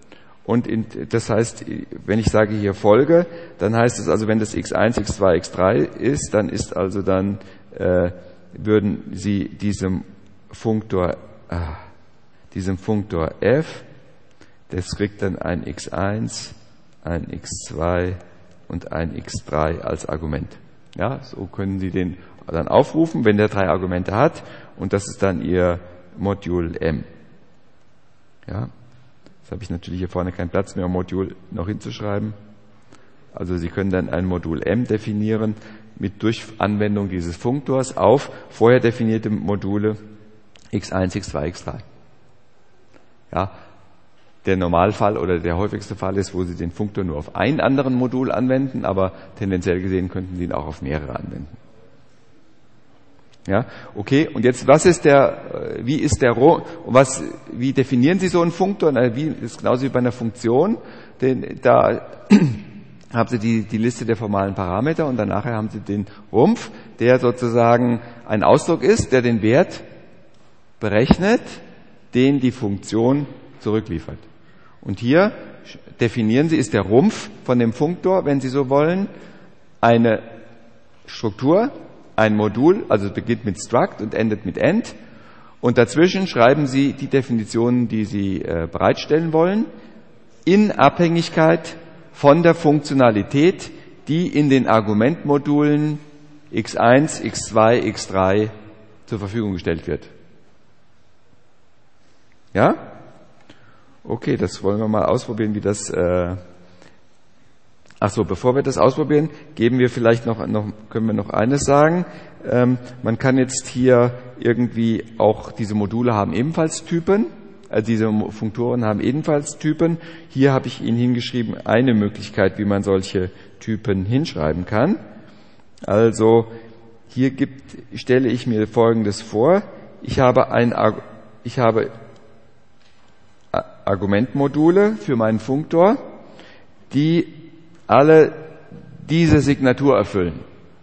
Und in, das heißt, wenn ich sage hier Folge, dann heißt es also, wenn das x eins, x zwei, x drei ist, dann ist also dann, äh, würden Sie diesem Funktor, ah, diesem Funktor f, das kriegt dann ein x eins, ein x zwei und ein x drei als Argument. Ja, so können Sie den dann aufrufen, wenn der drei Argumente hat, und das ist dann Ihr Modul M. Ja, jetzt habe ich natürlich hier vorne keinen Platz mehr, um Modul noch hinzuschreiben. Also Sie können dann ein Modul M definieren mit durch Anwendung dieses Funktors auf vorher definierte Module x eins, x zwei, x drei. Ja, der Normalfall oder der häufigste Fall ist, wo Sie den Funktor nur auf ein anderen Modul anwenden, aber tendenziell gesehen könnten Sie ihn auch auf mehrere anwenden. Ja, okay. Und jetzt, was ist der, wie ist der, was, wie definieren Sie so einen Funktor? Na, wie, das ist genauso wie bei einer Funktion. Den, da haben Sie die, die Liste der formalen Parameter und danach haben Sie den Rumpf, der sozusagen ein Ausdruck ist, der den Wert berechnet, den die Funktion zurückliefert. Und hier definieren Sie, ist der Rumpf von dem Funktor, wenn Sie so wollen, eine Struktur, ein Modul, also es beginnt mit Struct und endet mit End. Und dazwischen schreiben Sie die Definitionen, die Sie äh, bereitstellen wollen, in Abhängigkeit von der Funktionalität, die in den Argumentmodulen x eins, x zwei, x drei zur Verfügung gestellt wird. Ja? Okay, das wollen wir mal ausprobieren, wie das... Äh Ach so, bevor wir das ausprobieren, geben wir vielleicht noch, noch können wir noch eines sagen. Ähm, man kann jetzt hier irgendwie auch, diese Module haben ebenfalls Typen, also diese Funktoren haben ebenfalls Typen. Hier habe ich Ihnen hingeschrieben, eine Möglichkeit, wie man solche Typen hinschreiben kann. Also hier gibt, stelle ich mir Folgendes vor. Ich habe ein, ich habe Argumentmodule für meinen Funktor, die alle diese Signatur erfüllen.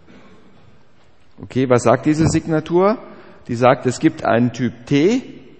Okay, was sagt diese Signatur? Die sagt, es gibt einen Typ T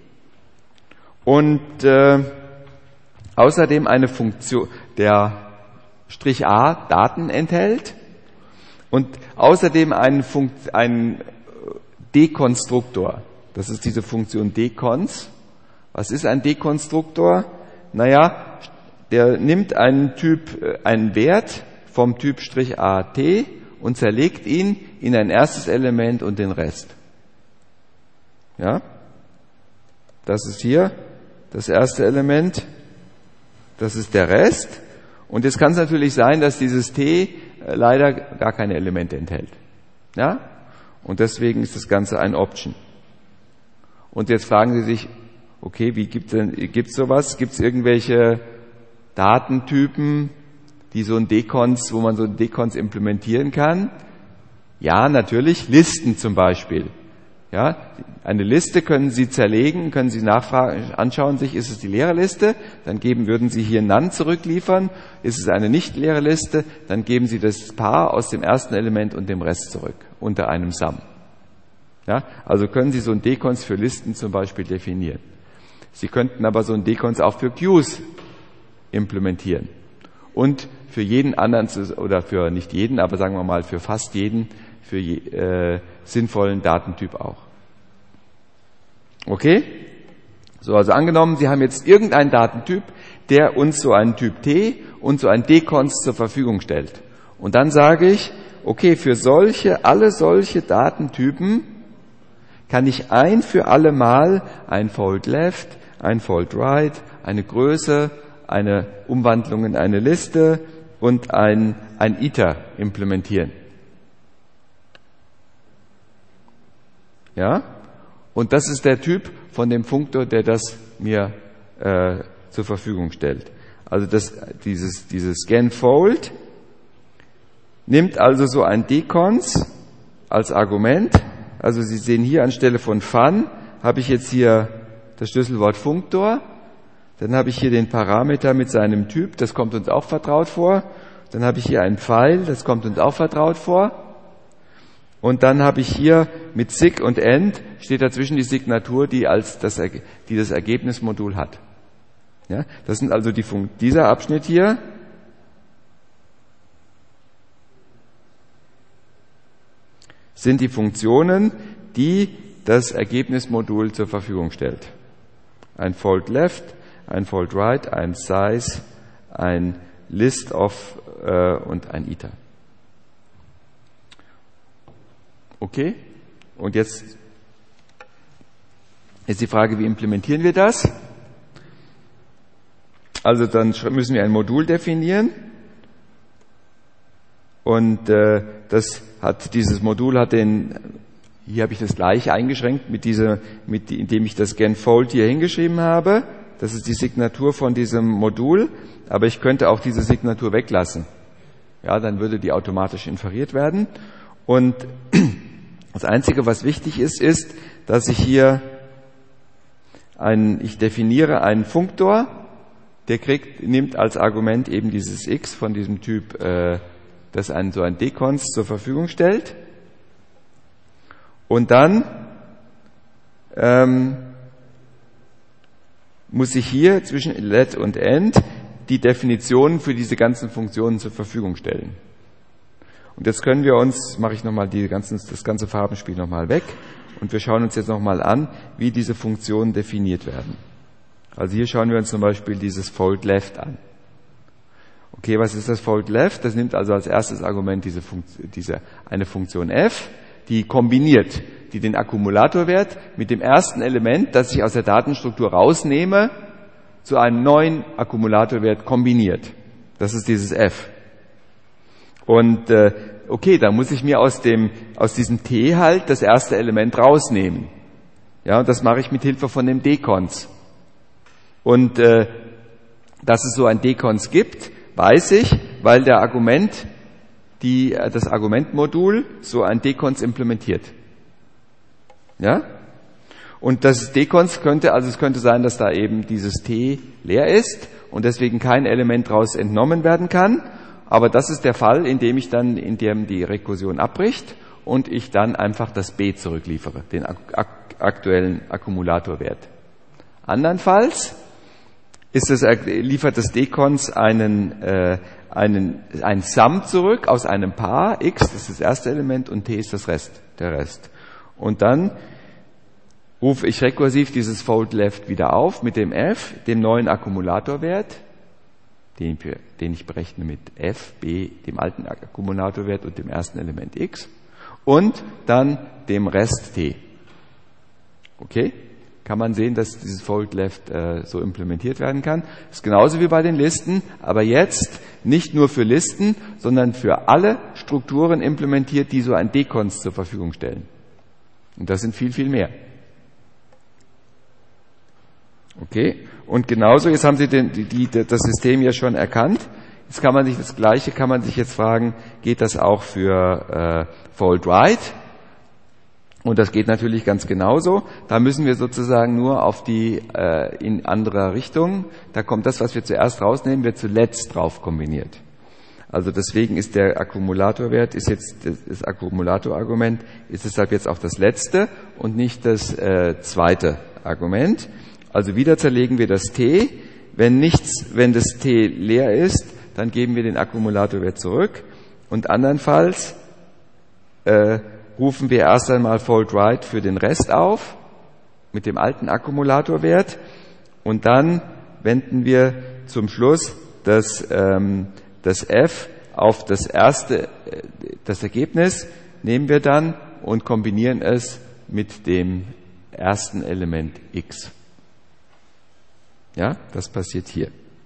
und äh, außerdem eine Funktion, der Strich A Daten enthält und außerdem einen, Funkt, einen Dekonstruktor. Das ist diese Funktion Decons. Was ist ein Dekonstruktor? Naja, der nimmt einen Typ, einen Wert vom Typ Strich A T und zerlegt ihn in ein erstes Element und den Rest. Ja? Das ist hier das erste Element. Das ist der Rest. Und jetzt kann es natürlich sein, dass dieses T leider gar keine Elemente enthält. Ja? Und deswegen ist das Ganze ein Option. Und jetzt fragen Sie sich, okay, wie gibt denn, gibt's sowas? Gibt's irgendwelche Datentypen, die so ein Decons, wo man so ein Decons implementieren kann? Ja, natürlich. Listen zum Beispiel. Ja, eine Liste können Sie zerlegen, können Sie nachfragen, anschauen sich, ist es die leere Liste? Dann geben, würden Sie hier None zurückliefern. Ist es eine nicht leere Liste? Dann geben Sie das Paar aus dem ersten Element und dem Rest zurück unter einem Sum. Ja, also können Sie so ein Decons für Listen zum Beispiel definieren. Sie könnten aber so ein Decons auch für Queues implementieren. Und für jeden anderen, oder für nicht jeden, aber sagen wir mal für fast jeden, für je, äh, sinnvollen Datentyp auch. Okay? So, also angenommen, Sie haben jetzt irgendeinen Datentyp, der uns so einen Typ T und so ein Decons zur Verfügung stellt. Und dann sage ich, okay, für solche, alle solche Datentypen kann ich ein für alle Mal ein Fold Left, ein Fold Right, eine Größe, eine Umwandlung in eine Liste und ein, ein Iter implementieren. Ja? Und das ist der Typ von dem Funktor, der das mir äh, zur Verfügung stellt. Also das, dieses, dieses Scan-Fold nimmt also so ein Decons als Argument. Also Sie sehen hier anstelle von Fun habe ich jetzt hier das Schlüsselwort Funktor. Dann habe ich hier den Parameter mit seinem Typ, das kommt uns auch vertraut vor. Dann habe ich hier einen Pfeil, das kommt uns auch vertraut vor. Und dann habe ich hier mit Sig und End steht dazwischen die Signatur, die als das, die das Ergebnismodul hat. Ja, das sind also die Fun- dieser Abschnitt hier. Sind die Funktionen, die das Ergebnismodul zur Verfügung stellt. Ein Fold Left, ein Fold Right, ein Size, ein List of äh, und ein Iter. Okay? Und jetzt ist die Frage, wie implementieren wir das? Also dann müssen wir ein Modul definieren. Und äh, das hat dieses Modul hat den, hier habe ich das gleich eingeschränkt mit dieser, mit indem ich das GenFold hier hingeschrieben habe. Das ist die Signatur von diesem Modul, aber ich könnte auch diese Signatur weglassen. Ja, dann würde die automatisch inferiert werden. Und das Einzige, was wichtig ist, ist, dass ich hier ein, ich definiere einen Funktor, der kriegt, nimmt als Argument eben dieses x von diesem Typ, äh, das ein, so ein Deconst zur Verfügung stellt. Und dann ähm, muss ich hier zwischen let und end die Definitionen für diese ganzen Funktionen zur Verfügung stellen. Und jetzt können wir uns, mache ich nochmal die ganzen, das ganze Farbenspiel nochmal weg und wir schauen uns jetzt nochmal an, wie diese Funktionen definiert werden. Also hier schauen wir uns zum Beispiel dieses Fold Left an. Okay, was ist das Fold Left? Das nimmt also als erstes Argument diese, Funktion, diese eine Funktion f, die kombiniert, die den Akkumulatorwert mit dem ersten Element, das ich aus der Datenstruktur rausnehme, zu einem neuen Akkumulatorwert kombiniert. Das ist dieses f. Und äh, okay, da muss ich mir aus dem aus diesem t halt das erste Element rausnehmen. Ja, und das mache ich mit Hilfe von dem Decons. Und äh, dass es so ein Decons gibt, weiß ich, weil der Argument, die, das Argumentmodul so ein Decons implementiert. Ja? Und das Decons könnte, also es könnte sein, dass da eben dieses T leer ist und deswegen kein Element daraus entnommen werden kann. Aber das ist der Fall, in dem ich dann, in dem die Rekursion abbricht und ich dann einfach das B zurückliefere, den ak- aktuellen Akkumulatorwert. Andernfalls ist es, liefert das Decons einen, äh, einen, ein Sum zurück aus einem Paar, x, das ist das erste Element, und t ist das Rest, der Rest. Und dann rufe ich rekursiv dieses Fold Left wieder auf mit dem f, dem neuen Akkumulatorwert, den, den ich berechne mit f, b, dem alten Akkumulatorwert und dem ersten Element x, und dann dem Rest t. Okay? Kann man sehen, dass dieses Fold Left äh, so implementiert werden kann. Das ist genauso wie bei den Listen, aber jetzt nicht nur für Listen, sondern für alle Strukturen implementiert, die so ein Decons zur Verfügung stellen. Und das sind viel, viel mehr. Okay, und genauso, jetzt haben Sie den, die, die, das System ja schon erkannt. Jetzt kann man sich das Gleiche, kann man sich jetzt fragen, geht das auch für äh, Fold Right? Und das geht natürlich ganz genauso. Da müssen wir sozusagen nur auf die äh, in anderer Richtung. Da kommt das, was wir zuerst rausnehmen, wird zuletzt drauf kombiniert. Also deswegen ist der Akkumulatorwert, ist jetzt das, das Akkumulatorargument, ist deshalb jetzt auch das letzte und nicht das äh, zweite Argument. Also wieder zerlegen wir das T. Wenn nichts, wenn das T leer ist, dann geben wir den Akkumulatorwert zurück. Und andernfalls äh, rufen wir erst einmal Fold Right für den Rest auf, mit dem alten Akkumulatorwert, und dann wenden wir zum Schluss das, ähm, das f auf das erste, das Ergebnis nehmen wir dann und kombinieren es mit dem ersten Element x. Ja, das passiert hier.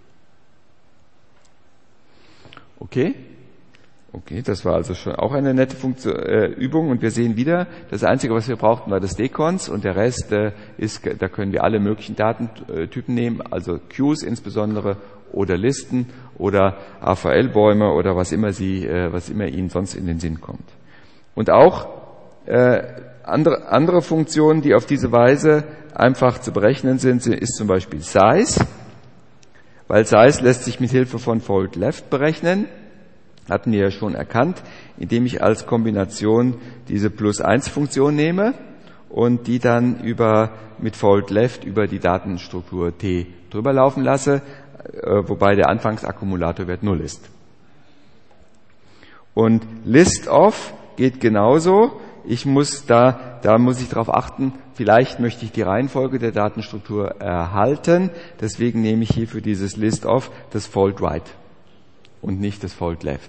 Okay? Okay, das war also schon auch eine nette Funktion, äh, Übung, und wir sehen wieder, das Einzige, was wir brauchten, war das Decons, und der Rest äh, ist, da können wir alle möglichen Datentypen nehmen, also Queues insbesondere oder Listen oder A V L-Bäume oder was immer Sie, äh, was immer Ihnen sonst in den Sinn kommt. Und auch äh, andere, andere Funktionen, die auf diese Weise einfach zu berechnen sind, ist zum Beispiel Size, weil Size lässt sich mit Hilfe von Fold Left berechnen. Hatten wir ja schon erkannt, indem ich als Kombination diese Plus eins Funktion nehme und die dann über mit fold left über die Datenstruktur T drüber laufen lasse, äh, wobei der Anfangsakkumulatorwert null ist. Und list of geht genauso. Ich muss da, da muss ich darauf achten, vielleicht möchte ich die Reihenfolge der Datenstruktur erhalten, deswegen nehme ich hier für dieses list of das fold right und nicht das fold left.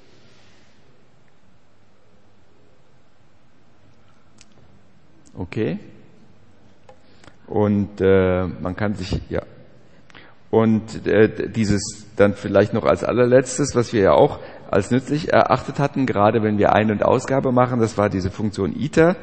Okay. Und äh, man kann sich, ja. Und äh, dieses dann vielleicht noch als allerletztes, was wir ja auch als nützlich erachtet hatten, gerade wenn wir Ein- und Ausgabe machen, das war diese Funktion iter.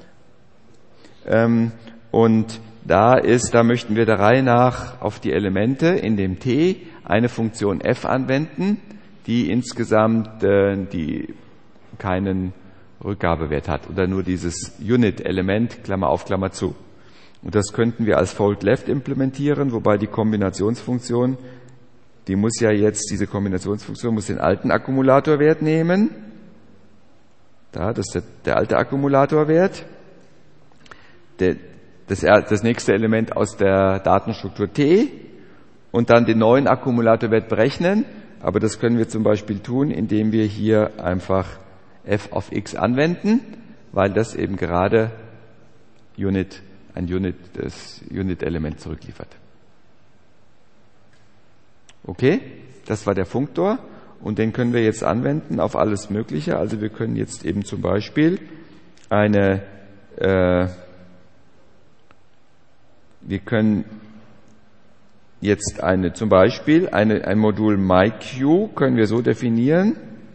Ähm, und da ist, da möchten wir der Reihe nach auf die Elemente in dem T eine Funktion f anwenden, die insgesamt äh, die keinen Rückgabewert hat oder nur dieses Unit-Element, Klammer auf, Klammer zu. Und das könnten wir als fold left implementieren, wobei die Kombinationsfunktion, die muss ja jetzt, diese Kombinationsfunktion muss den alten Akkumulatorwert nehmen. Da, das ist der, der alte Akkumulatorwert. Der, das, das nächste Element aus der Datenstruktur T und dann den neuen Akkumulatorwert berechnen. Aber das können wir zum Beispiel tun, indem wir hier einfach f auf x anwenden, weil das eben gerade Unit, ein Unit, das Unit-Element zurückliefert. Okay, das war der Funktor und den können wir jetzt anwenden auf alles Mögliche. Also wir können jetzt eben zum Beispiel eine, äh, wir können jetzt eine, zum Beispiel eine, ein Modul myQ können wir so definieren.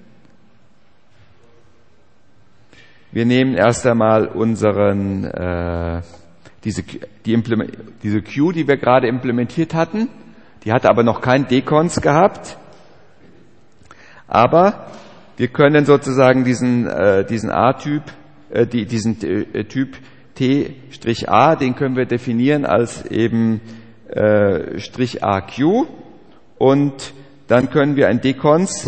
Wir nehmen erst einmal unseren, äh, diese, die Implement, diese Q, die wir gerade implementiert hatten. Die hatte aber noch kein Decons gehabt. Aber wir können sozusagen diesen, äh, diesen A-Typ, äh, die, diesen äh, Typ T'(A), den können wir definieren als eben äh, Strich A Q. Und dann können wir ein Decons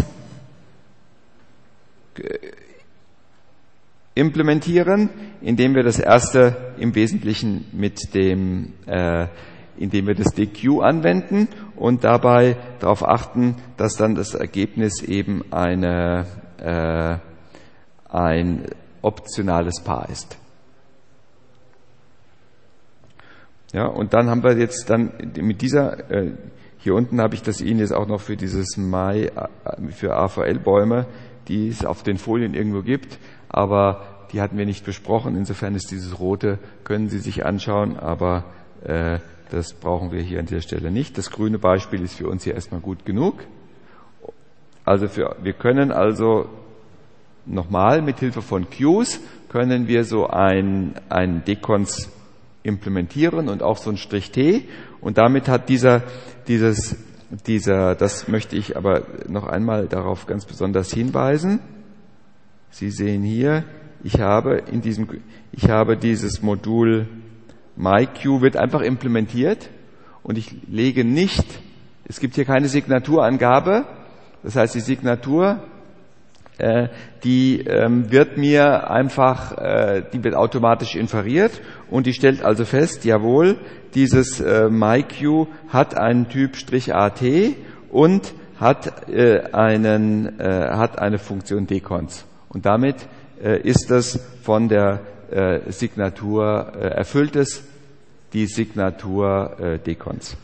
implementieren, indem wir das erste im Wesentlichen mit dem, äh, indem wir das D Q anwenden und dabei darauf achten, dass dann das Ergebnis eben eine, äh, ein optionales Paar ist. Ja, und dann haben wir jetzt dann mit dieser, äh, hier unten habe ich das Ihnen jetzt auch noch für dieses My, für A V L-Bäume, die es auf den Folien irgendwo gibt, aber die hatten wir nicht besprochen. Insofern ist dieses rote, können Sie sich anschauen, aber äh, das brauchen wir hier an dieser Stelle nicht. Das grüne Beispiel ist für uns hier erstmal gut genug. Also für, wir können also nochmal mit Hilfe von Qs können wir so ein, ein Decons implementieren und auch so ein Strich T. Und damit hat dieser, dieses, dieser, das möchte ich aber noch einmal darauf ganz besonders hinweisen. Sie sehen hier, ich habe in diesem, ich habe dieses Modul myQ wird einfach implementiert und ich lege nicht, es gibt hier keine Signaturangabe, das heißt die Signatur, äh, die ähm, wird mir einfach, äh, die wird automatisch inferiert und die stellt also fest, jawohl, dieses äh, myQ hat einen Typ Strich.at und hat äh, einen, äh, hat eine Funktion Decons und damit äh, ist das von der äh, Signatur äh, erfüllt es die Signatur äh, Decons.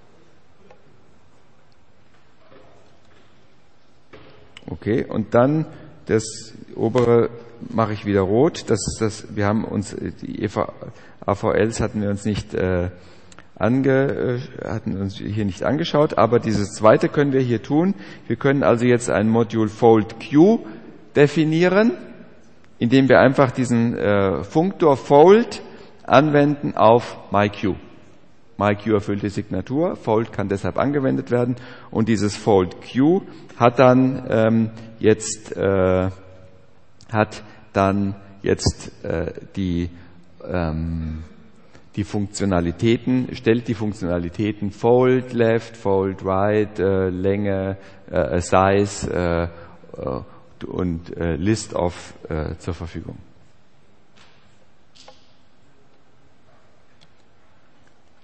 Okay, und dann das obere mache ich wieder rot. Das ist das. Wir haben uns die A V Ls hatten wir uns nicht äh, ange, äh, hatten uns hier nicht angeschaut, aber dieses zweite können wir hier tun. Wir können also jetzt ein Modul fold Q definieren, indem wir einfach diesen äh, Funktor fold anwenden auf myQ. myQ erfüllt die Signatur, fold kann deshalb angewendet werden und dieses fold Q hat dann ähm, jetzt äh, hat dann jetzt äh, die ähm, die Funktionalitäten, stellt die Funktionalitäten fold left, fold right, äh, Länge, äh, Size äh, äh, und äh, List of äh, zur Verfügung.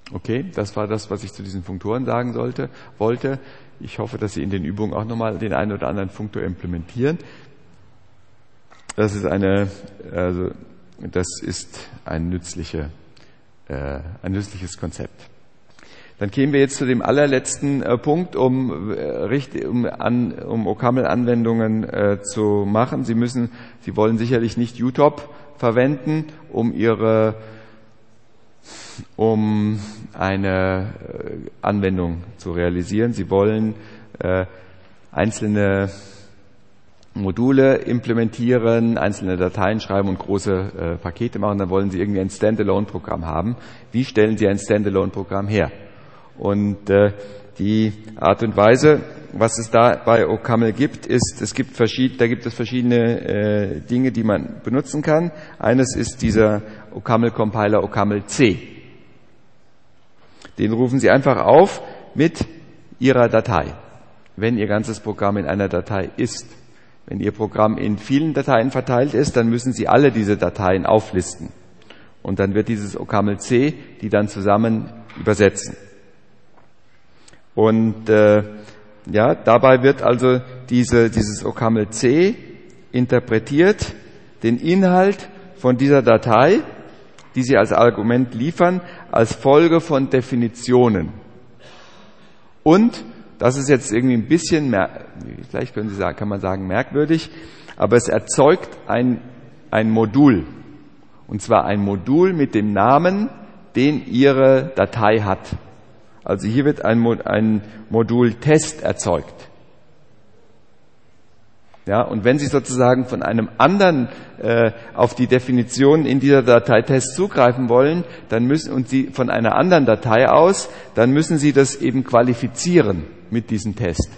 Okay, das war das, was ich zu diesen Funktoren sagen sollte, wollte. Ich hoffe, dass Sie in den Übungen auch nochmal den einen oder anderen Funktor implementieren. Das ist eine, also, das ist ein nützliche, äh, ein nützliches Konzept. Dann kämen wir jetzt zu dem allerletzten äh, Punkt, um, äh, richtig, um, an, um O C A M L-Anwendungen äh, zu machen. Sie müssen, Sie wollen sicherlich nicht U T O P verwenden, um Ihre, um eine äh, Anwendung zu realisieren. Sie wollen äh, einzelne Module implementieren, einzelne Dateien schreiben und große äh, Pakete machen. Dann wollen Sie irgendwie ein Standalone-Programm haben. Wie stellen Sie ein Standalone-Programm her? Und äh, die Art und Weise, was es da bei O C A M L gibt, ist, es gibt verschiedene, da gibt es verschiedene äh, Dinge, die man benutzen kann. Eines ist dieser O C A M L-Compiler O C A M L C. Den rufen Sie einfach auf mit Ihrer Datei, wenn Ihr ganzes Programm in einer Datei ist. Wenn Ihr Programm in vielen Dateien verteilt ist, dann müssen Sie alle diese Dateien auflisten. Und dann wird dieses O C A M L C die dann zusammen übersetzen. Und äh, ja, dabei wird also diese, dieses O C A M L C interpretiert, den Inhalt von dieser Datei, die Sie als Argument liefern, als Folge von Definitionen. Und, das ist jetzt irgendwie ein bisschen, vielleicht können Sie sagen, kann man sagen merkwürdig, aber es erzeugt ein, ein Modul. Und zwar ein Modul mit dem Namen, den Ihre Datei hat. Also hier wird ein, ein Modul Test erzeugt. Ja, und wenn Sie sozusagen von einem anderen äh, auf die Definition in dieser Datei Test zugreifen wollen, dann müssen und Sie von einer anderen Datei aus, dann müssen Sie das eben qualifizieren mit diesem Test.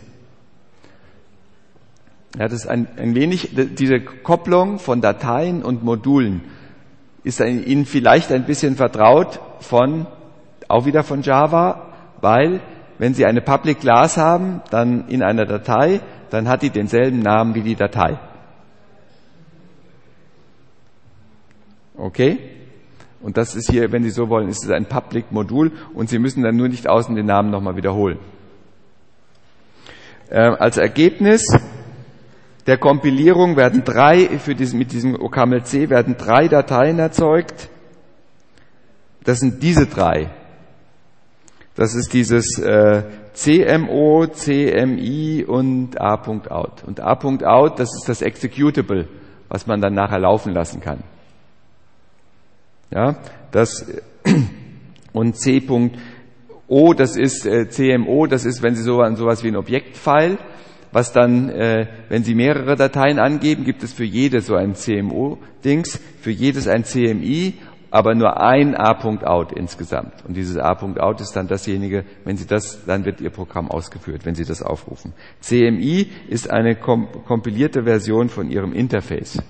Ja, das ist ein, ein wenig diese Kopplung von Dateien und Modulen ist Ihnen vielleicht ein bisschen vertraut von auch wieder von Java. Weil, wenn Sie eine Public Class haben, dann in einer Datei, dann hat die denselben Namen wie die Datei. Okay? Und das ist hier, wenn Sie so wollen, ist es ein Public Modul und Sie müssen dann nur nicht außen den Namen nochmal wiederholen. Äh, als Ergebnis der Kompilierung werden drei, für diesen, mit diesem O C A M L C werden drei Dateien erzeugt. Das sind diese drei. Das ist dieses äh, C M O, C M I und A.out. Und A.out, das ist das Executable, was man dann nachher laufen lassen kann. Ja, das und C.O, das ist äh, C M O, das ist, wenn Sie so an sowas wie ein Objektfile, was dann, äh, wenn Sie mehrere Dateien angeben, gibt es für jede so ein C M O-Dings, für jedes ein C M I, aber nur ein A.out insgesamt. Und dieses A.out ist dann dasjenige, wenn Sie das, dann wird Ihr Programm ausgeführt, wenn Sie das aufrufen. C M I ist eine kom- kompilierte Version von Ihrem Interface.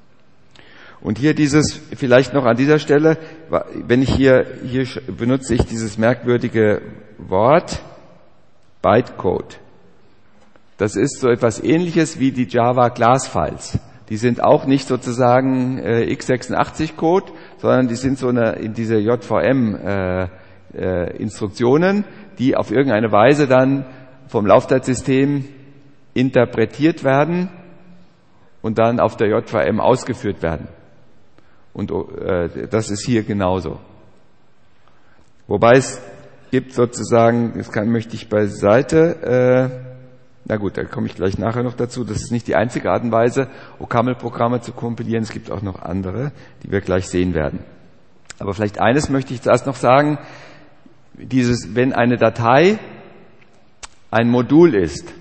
Und hier dieses, vielleicht noch an dieser Stelle, wenn ich hier, hier benutze ich dieses merkwürdige Wort Bytecode. Das ist so etwas Ähnliches wie die Java Class Files. Die sind auch nicht sozusagen äh, x sechsundachtzig Code, sondern die sind so eine, in diese J V M äh, äh, Instruktionen, die auf irgendeine Weise dann vom Laufzeitsystem interpretiert werden und dann auf der J V M ausgeführt werden. Und äh, das ist hier genauso. Wobei es gibt sozusagen, das kann, möchte ich beiseite, äh, na gut, da komme ich gleich nachher noch dazu. Das ist nicht die einzige Art und Weise, O C A M L-Programme zu kompilieren. Es gibt auch noch andere, die wir gleich sehen werden. Aber vielleicht eines möchte ich zuerst noch sagen. Dieses, wenn eine Datei ein Modul ist,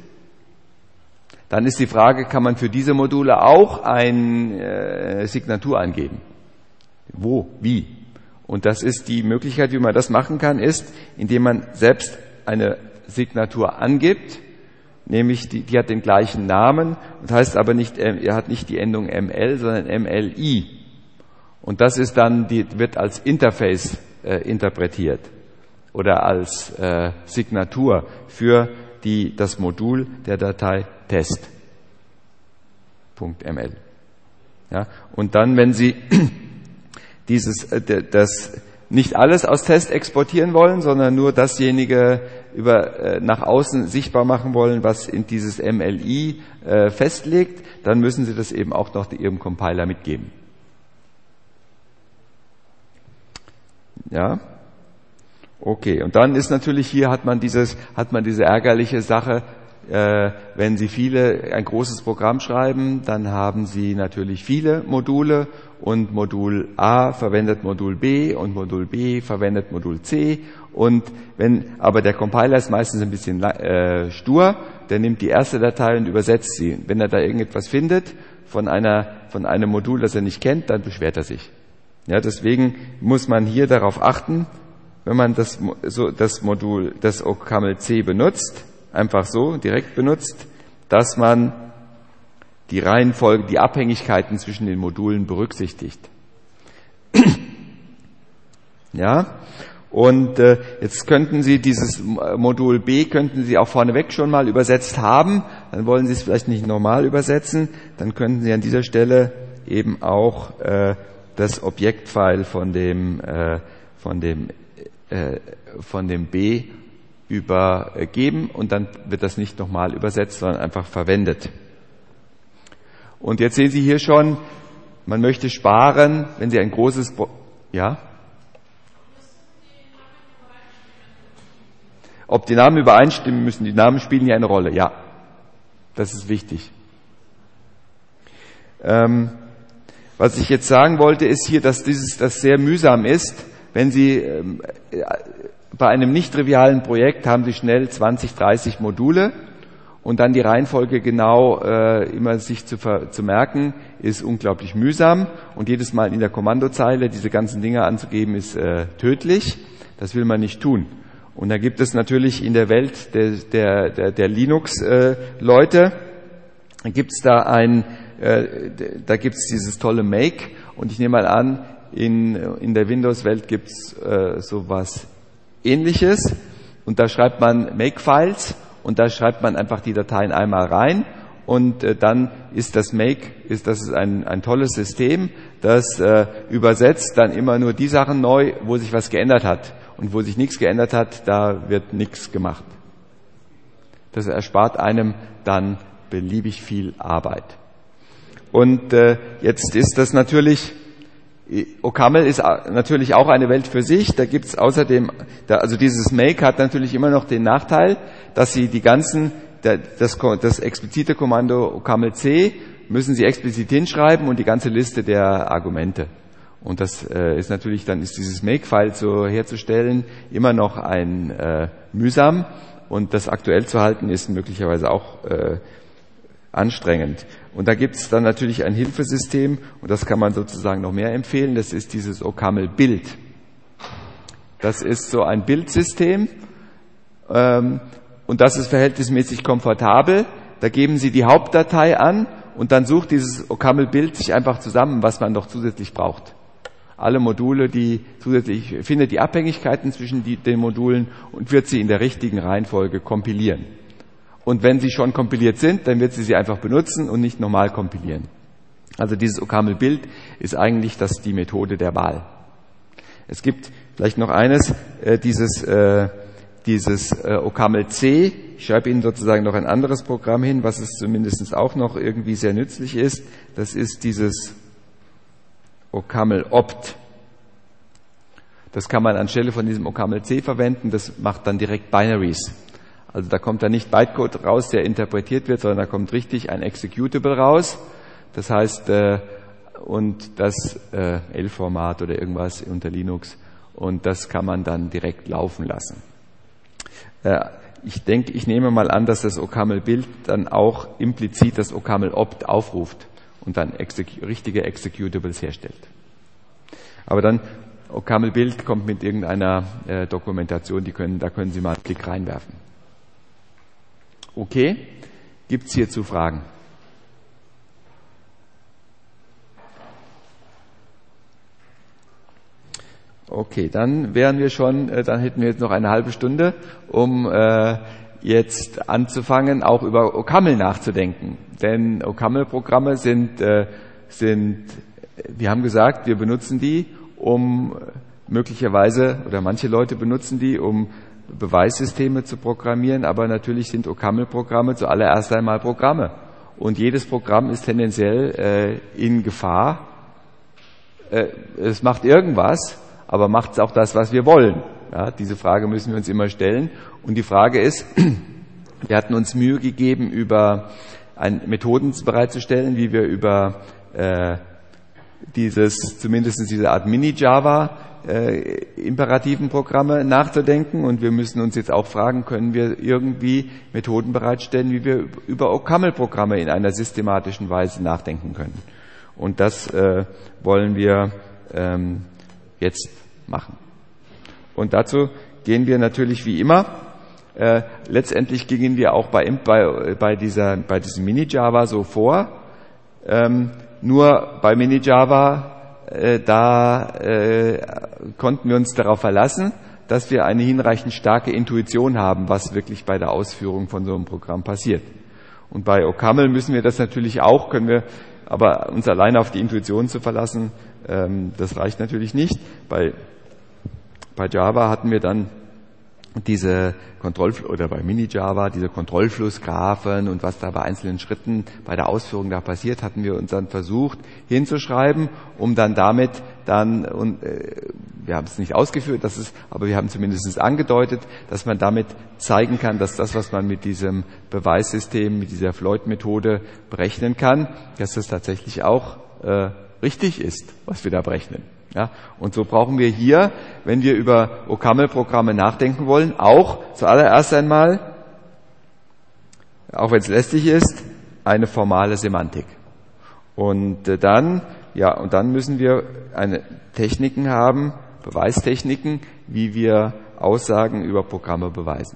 dann ist die Frage, kann man für diese Module auch eine äh, Signatur angeben? Wo? Wie? Und das ist die Möglichkeit, wie man das machen kann, ist, indem man selbst eine Signatur angibt, nämlich die, die hat den gleichen Namen und heißt aber nicht, er hat nicht die Endung M L, sondern M L I. Und das ist dann, die wird als Interface äh, interpretiert oder als äh, Signatur für die, das Modul der Datei Test.ml. Ja, und dann, wenn Sie dieses, äh, das nicht alles aus Test exportieren wollen, sondern nur dasjenige über, äh, nach außen sichtbar machen wollen, was in dieses M L I äh, festlegt, dann müssen Sie das eben auch noch Ihrem Compiler mitgeben. Ja? Okay, und dann ist natürlich hier, hat man dieses, hat man diese ärgerliche Sache, äh, wenn Sie viele, ein großes Programm schreiben, dann haben Sie natürlich viele Module und Modul A verwendet Modul B und Modul B verwendet Modul C und wenn, aber der Compiler ist meistens ein bisschen äh, stur, der nimmt die erste Datei und übersetzt sie. Wenn er da irgendetwas findet von einer, von einem Modul, das er nicht kennt, dann beschwert er sich. Ja, deswegen muss man hier darauf achten, wenn man das, so, das Modul, das O C A M L C benutzt, einfach so, direkt benutzt, dass man die Reihenfolge, die Abhängigkeiten zwischen den Modulen berücksichtigt. Ja, und äh, jetzt könnten Sie dieses Modul B, könnten Sie auch vorneweg schon mal übersetzt haben, dann wollen Sie es vielleicht nicht normal übersetzen, dann könnten Sie an dieser Stelle eben auch äh, das Objektfile von dem, äh, von dem von dem B übergeben und dann wird das nicht nochmal übersetzt, sondern einfach verwendet. Und jetzt sehen Sie hier schon, man möchte sparen, wenn Sie ein großes, Bo- ja? Ob die Namen übereinstimmen müssen, die Namen spielen ja eine Rolle, ja. Das ist wichtig. Ähm, was ich jetzt sagen wollte, ist hier, dass dieses, das sehr mühsam ist. Wenn Sie ähm, bei einem nicht trivialen Projekt haben Sie schnell zwanzig, dreißig Module und dann die Reihenfolge genau äh, immer sich zu, ver- zu merken, ist unglaublich mühsam und jedes Mal in der Kommandozeile diese ganzen Dinge anzugeben, ist äh, tödlich. Das will man nicht tun. Und da gibt es natürlich in der Welt der, der, der, der Linux-Leute, äh, gibt es da ein, äh, da gibt es dieses tolle Make und ich nehme mal an, In, in der Windows-Welt gibt's äh, sowas Ähnliches und da schreibt man Make-Files und da schreibt man einfach die Dateien einmal rein und äh, dann ist das Make, ist das ist ein, ein tolles System, das äh, übersetzt dann immer nur die Sachen neu, wo sich was geändert hat und wo sich nichts geändert hat, da wird nichts gemacht. Das erspart einem dann beliebig viel Arbeit. Und äh, jetzt ist das natürlich O C A M L ist natürlich auch eine Welt für sich. Da gibt's außerdem, da, also dieses Make hat natürlich immer noch den Nachteil, dass Sie die ganzen, das, das explizite Kommando O C A M L C müssen Sie explizit hinschreiben und die ganze Liste der Argumente. Und das äh, ist natürlich, dann ist dieses Make-File so herzustellen immer noch ein äh, mühsam und das aktuell zu halten ist möglicherweise auch äh, anstrengend. Und da gibt es dann natürlich ein Hilfesystem und das kann man sozusagen noch mehr empfehlen. Das ist dieses O C A M L Build. Das ist so ein Bildsystem ähm, und das ist verhältnismäßig komfortabel. Da geben Sie die Hauptdatei an und dann sucht dieses O C A M L Build sich einfach zusammen, was man noch zusätzlich braucht. Alle Module, die zusätzlich, findet die Abhängigkeiten zwischen die, den Modulen und wird sie in der richtigen Reihenfolge kompilieren. Und wenn sie schon kompiliert sind, dann wird sie sie einfach benutzen und nicht nochmal kompilieren. Also dieses O C A M L Build ist eigentlich das, die Methode der Wahl. Es gibt vielleicht noch eines, äh, dieses, äh, dieses äh, O C A M L C. Ich schreibe Ihnen sozusagen noch ein anderes Programm hin, was es zumindest auch noch irgendwie sehr nützlich ist. Das ist dieses O C A M L Opt. Das kann man anstelle von diesem O C A M L C verwenden. Das macht dann direkt Binaries. Also da kommt dann nicht Bytecode raus, der interpretiert wird, sondern da kommt richtig ein Executable raus. Das heißt, äh, und das äh, L-Format oder irgendwas unter Linux und das kann man dann direkt laufen lassen. Äh, ich denke, ich nehme mal an, dass das O C A M L Build dann auch implizit das O C A M L Opt aufruft und dann execu- richtige Executables herstellt. Aber dann O C A M L Build kommt mit irgendeiner äh, Dokumentation, die können, da können Sie mal einen Blick reinwerfen. Okay, gibt's hierzu Fragen? Okay, dann wären wir schon, äh, dann hätten wir jetzt noch eine halbe Stunde, um äh, jetzt anzufangen, auch über O C A M L nachzudenken. Denn O C A M L-Programme sind, äh, sind, wir haben gesagt, wir benutzen die, um möglicherweise, oder manche Leute benutzen die, um Beweissysteme zu programmieren, aber natürlich sind OCaml-Programme zuallererst einmal Programme. Und jedes Programm ist tendenziell äh, in Gefahr. Äh, es macht irgendwas, aber macht es auch das, was wir wollen? Ja, diese Frage müssen wir uns immer stellen. Und die Frage ist, wir hatten uns Mühe gegeben, über ein, Methoden bereitzustellen, wie wir über äh, dieses, zumindest diese Art Mini-Java äh, imperativen Programme nachzudenken. Und wir müssen uns jetzt auch fragen, können wir irgendwie Methoden bereitstellen, wie wir über OCaml-Programme in einer systematischen Weise nachdenken können. Und das äh, wollen wir ähm, jetzt machen. Und dazu gehen wir natürlich wie immer. Äh, letztendlich gingen wir auch bei, bei, bei, dieser, bei diesem Mini-Java so vor. Ähm, nur bei Mini-Java, äh, da äh, konnten wir uns darauf verlassen, dass wir eine hinreichend starke Intuition haben, was wirklich bei der Ausführung von so einem Programm passiert. Und bei OCaml müssen wir das natürlich auch, können wir, aber uns alleine auf die Intuition zu verlassen, ähm, das reicht natürlich nicht. Bei, bei Java hatten wir dann diese Kontrollfl- oder bei Mini-Java, diese Kontrollflussgraphen und was da bei einzelnen Schritten bei der Ausführung da passiert, hatten wir uns dann versucht hinzuschreiben, um dann damit dann, und äh, wir haben es nicht ausgeführt, das ist, aber wir haben zumindest angedeutet, dass man damit zeigen kann, dass das, was man mit diesem Beweissystem, mit dieser Floyd-Methode berechnen kann, dass das tatsächlich auch äh, richtig ist, was wir da berechnen. Ja, und so brauchen wir hier, wenn wir über OCaml-Programme nachdenken wollen, auch zuallererst einmal, auch wenn es lästig ist, eine formale Semantik. Und äh, dann, ja, und dann müssen wir eine Techniken haben, Beweistechniken, wie wir Aussagen über Programme beweisen.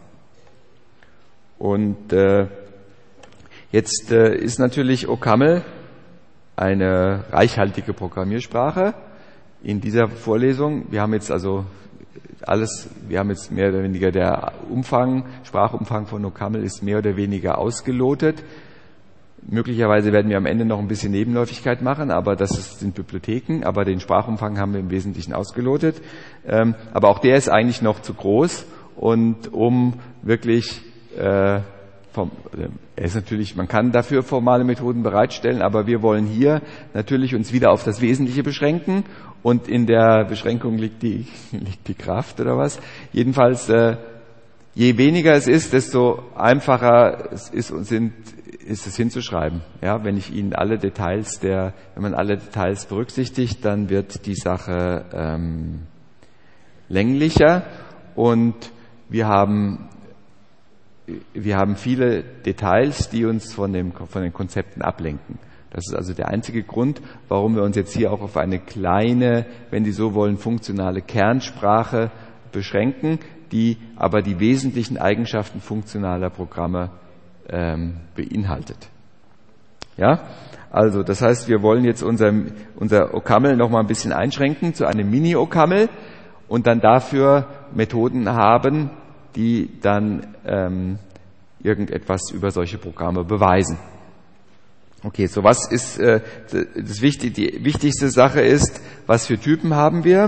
Und äh, jetzt äh, ist natürlich OCaml eine reichhaltige Programmiersprache. In dieser Vorlesung, wir haben jetzt also alles, wir haben jetzt mehr oder weniger der Umfang, Sprachumfang von OCaml ist mehr oder weniger ausgelotet. Möglicherweise werden wir am Ende noch ein bisschen Nebenläufigkeit machen, aber das ist, sind Bibliotheken, aber den Sprachumfang haben wir im Wesentlichen ausgelotet. Ähm, aber auch der ist eigentlich noch zu groß und um wirklich äh, vom, er ist natürlich, man kann dafür formale Methoden bereitstellen, aber wir wollen hier natürlich uns wieder auf das Wesentliche beschränken und in der Beschränkung liegt die, liegt die Kraft oder was. Jedenfalls, äh, je weniger es ist, desto einfacher es ist, sind, ist es hinzuschreiben. Ja, wenn ich Ihnen alle Details der, wenn man alle Details berücksichtigt, dann wird die Sache ähm, länglicher und wir haben Wir haben viele Details, die uns von, dem, von den Konzepten ablenken. Das ist also der einzige Grund, warum wir uns jetzt hier auch auf eine kleine, wenn Sie so wollen, funktionale Kernsprache beschränken, die aber die wesentlichen Eigenschaften funktionaler Programme ähm, beinhaltet. Ja, also das heißt, wir wollen jetzt unser, unser OCaml noch mal ein bisschen einschränken zu einem Mini-OCaml und dann dafür Methoden haben, die dann ähm, irgendetwas über solche Programme beweisen. Okay, so was ist äh, das wichtig, die wichtigste Sache ist, was für Typen haben wir,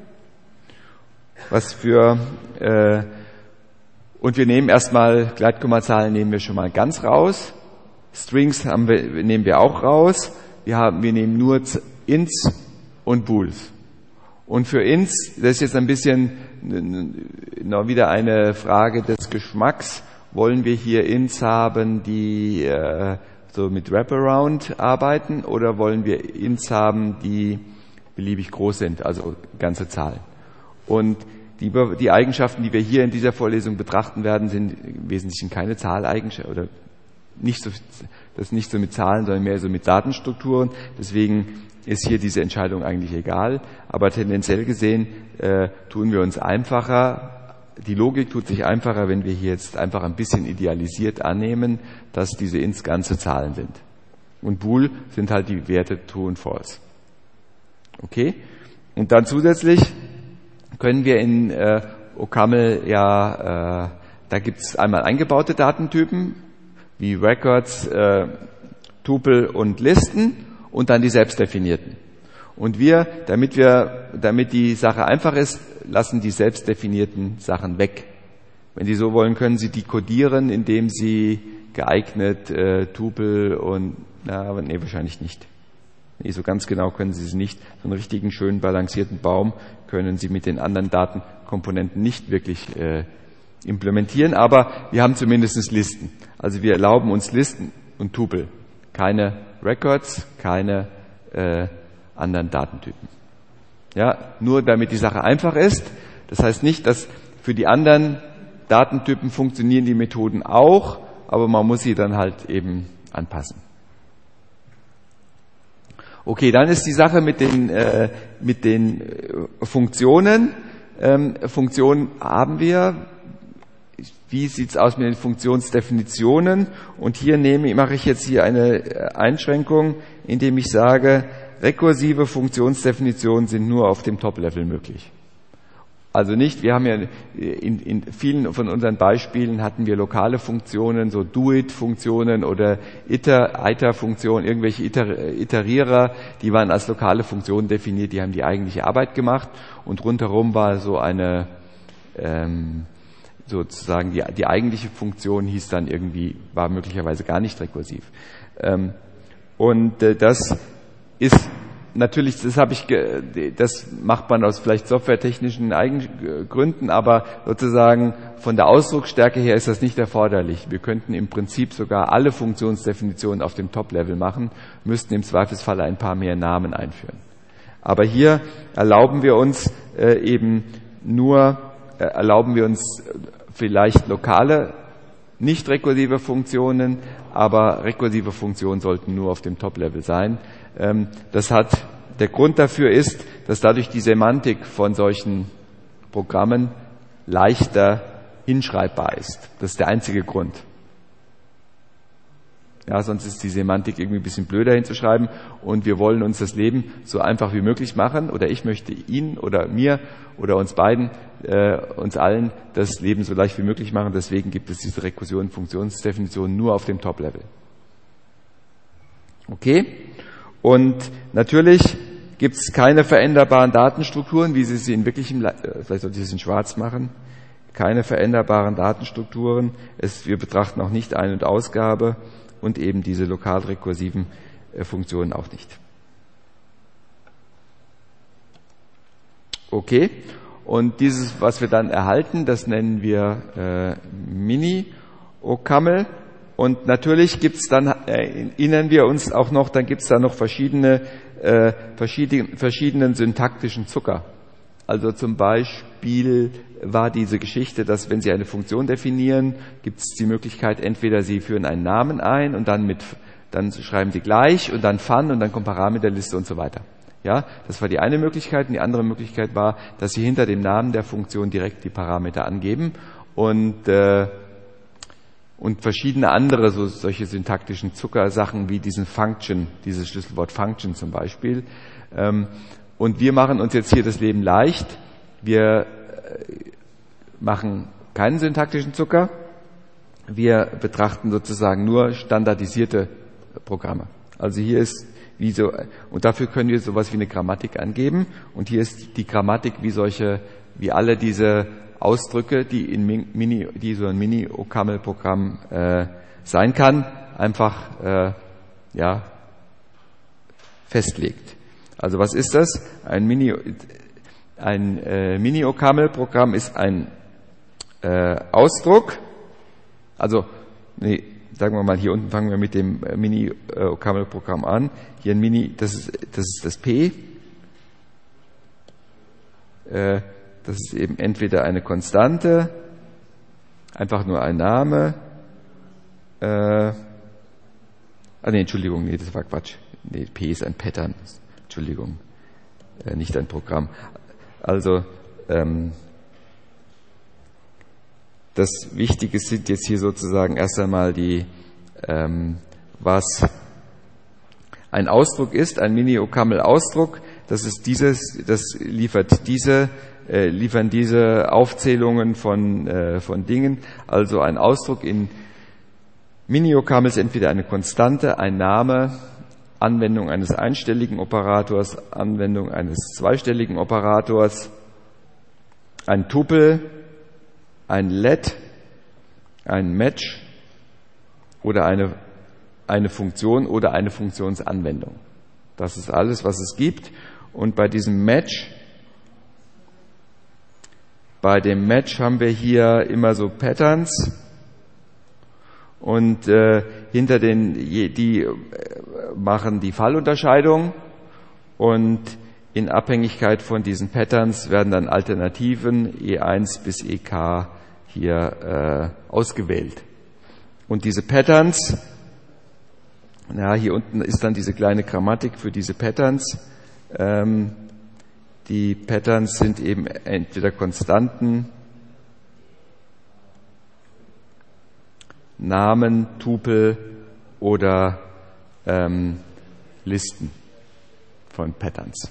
was für äh, und wir nehmen erstmal Gleitkommazahlen nehmen wir schon mal ganz raus, Strings haben wir, nehmen wir auch raus, wir haben wir nehmen nur Ints und Bools. Und für Ints, das ist jetzt ein bisschen noch wieder eine Frage des Geschmacks, wollen wir hier Ints haben, die äh, so mit Wraparound arbeiten, oder wollen wir Ints haben, die beliebig groß sind, also ganze Zahlen. Und die, die Eigenschaften, die wir hier in dieser Vorlesung betrachten werden, sind im Wesentlichen keine Zahleigenschaften, oder nicht so, das ist nicht so mit Zahlen, sondern mehr so mit Datenstrukturen. Deswegen ist hier diese Entscheidung eigentlich egal, aber tendenziell gesehen äh, tun wir uns einfacher, die Logik tut sich einfacher, wenn wir hier jetzt einfach ein bisschen idealisiert annehmen, dass diese Ints ganze Zahlen sind. Und Bool sind halt die Werte True und False. Okay? Und dann zusätzlich können wir in äh, OCaml ja, äh, da gibt es einmal eingebaute Datentypen, wie Records, äh, Tupel und Listen, und dann die selbstdefinierten. Und wir, damit wir, damit die Sache einfach ist, lassen die selbstdefinierten Sachen weg. Wenn Sie so wollen, können Sie die codieren, indem Sie geeignet, äh, Tupel und, na, aber nee, wahrscheinlich nicht. Nee, so ganz genau können Sie es nicht. So einen richtigen, schön balancierten Baum können Sie mit den anderen Datenkomponenten nicht wirklich äh, implementieren, aber wir haben zumindest Listen. Also wir erlauben uns Listen und Tupel. Keine Records, keine äh, anderen Datentypen. Ja, nur damit die Sache einfach ist. Das heißt nicht, dass für die anderen Datentypen funktionieren die Methoden auch, aber man muss sie dann halt eben anpassen. Okay, dann ist die Sache mit den, äh, mit den Funktionen. Ähm, Funktionen haben wir. Wie sieht's aus mit den Funktionsdefinitionen? Und hier nehme, mache ich jetzt hier eine Einschränkung, indem ich sage, rekursive Funktionsdefinitionen sind nur auf dem Top-Level möglich. Also nicht, wir haben ja in, in vielen von unseren Beispielen hatten wir lokale Funktionen, so Do-It-Funktionen oder Iter, Iter-Funktionen, irgendwelche Iter, Iterierer, die waren als lokale Funktionen definiert, die haben die eigentliche Arbeit gemacht und rundherum war so eine, ähm, sozusagen die, die eigentliche Funktion hieß dann irgendwie, war möglicherweise gar nicht rekursiv. Ähm, und äh, das ist natürlich, das habe ich, das macht man aus vielleicht softwaretechnischen Gründen, aber sozusagen von der Ausdrucksstärke her ist das nicht erforderlich. Wir könnten im Prinzip sogar alle Funktionsdefinitionen auf dem Top-Level machen, müssten im Zweifelsfall ein paar mehr Namen einführen. Aber hier erlauben wir uns äh, eben nur, äh, erlauben wir uns vielleicht lokale, nicht rekursive Funktionen, aber rekursive Funktionen sollten nur auf dem Top-Level sein. Das hat, der Grund dafür ist, dass dadurch die Semantik von solchen Programmen leichter hinschreibbar ist. Das ist der einzige Grund. Ja, sonst ist die Semantik irgendwie ein bisschen blöder hinzuschreiben und wir wollen uns das Leben so einfach wie möglich machen oder ich möchte Ihnen oder mir oder uns beiden, äh, uns allen das Leben so leicht wie möglich machen. Deswegen gibt es diese Rekursion, Funktionsdefinition nur auf dem Top-Level. Okay? Und natürlich gibt es keine veränderbaren Datenstrukturen, wie Sie sie in wirklichem, vielleicht sollte ich es in schwarz machen, keine veränderbaren Datenstrukturen. Es, wir betrachten auch nicht Ein- und Ausgabe und eben diese lokal rekursiven äh, Funktionen auch nicht. Okay, und dieses, was wir dann erhalten, das nennen wir äh, Mini-O C A M L. Und natürlich gibt's dann, erinnern wir uns auch noch, dann gibt's da noch verschiedene, äh, verschiedene, verschiedenen syntaktischen Zucker. Also zum Beispiel war diese Geschichte, dass wenn Sie eine Funktion definieren, gibt's die Möglichkeit, entweder Sie führen einen Namen ein und dann mit, dann schreiben Sie gleich und dann fun und dann kommt Parameterliste und so weiter. Ja, das war die eine Möglichkeit. Und die andere Möglichkeit war, dass Sie hinter dem Namen der Funktion direkt die Parameter angeben und äh, und verschiedene andere so, solche syntaktischen Zuckersachen wie diesen Function, dieses Schlüsselwort Function zum Beispiel. Und wir machen uns jetzt hier das Leben leicht. Wir machen keinen syntaktischen Zucker. Wir betrachten sozusagen nur standardisierte Programme. Also hier ist wie so, und dafür können wir sowas wie eine Grammatik angeben. Und hier ist die Grammatik wie solche, wie alle diese Ausdrücke, die in Mini, die so ein Mini-O C A M L-Programm äh, sein kann, einfach äh, ja festlegt. Also was ist das? Ein Mini, ein äh, Mini-O C A M L-Programm ist ein äh, Ausdruck. Also nee, sagen wir mal hier unten fangen wir mit dem äh, Mini-O C A M L-Programm an. Hier ein Mini, das ist das ist das P. Äh, Das ist eben entweder eine Konstante, einfach nur ein Name, äh, ah nee, Entschuldigung, nee, das war Quatsch. Nee, P ist ein Pattern, Entschuldigung, äh, nicht ein Programm. Also, ähm, das Wichtige sind jetzt hier sozusagen erst einmal die, ähm, was ein Ausdruck ist, ein Mini-O C A M L-Ausdruck, das ist dieses, das liefert diese Äh, liefern diese Aufzählungen von, äh, von Dingen. Also ein Ausdruck in Mini-O C A M L ist entweder eine Konstante, ein Name Anwendung eines einstelligen Operators, Anwendung eines zweistelligen Operators, ein Tupel, ein Let, ein Match oder eine, eine Funktion oder eine Funktionsanwendung. Das ist alles, was es gibt. Und bei diesem Match, bei dem Match haben wir hier immer so Patterns und äh, hinter den, die äh, machen die Fallunterscheidung und in Abhängigkeit von diesen Patterns werden dann Alternativen E eins bis E K hier äh, ausgewählt. Und diese Patterns, ja, hier unten ist dann diese kleine Grammatik für diese Patterns. Ähm, die Patterns sind eben entweder Konstanten, Namen, Tupel oder ähm, Listen von Patterns.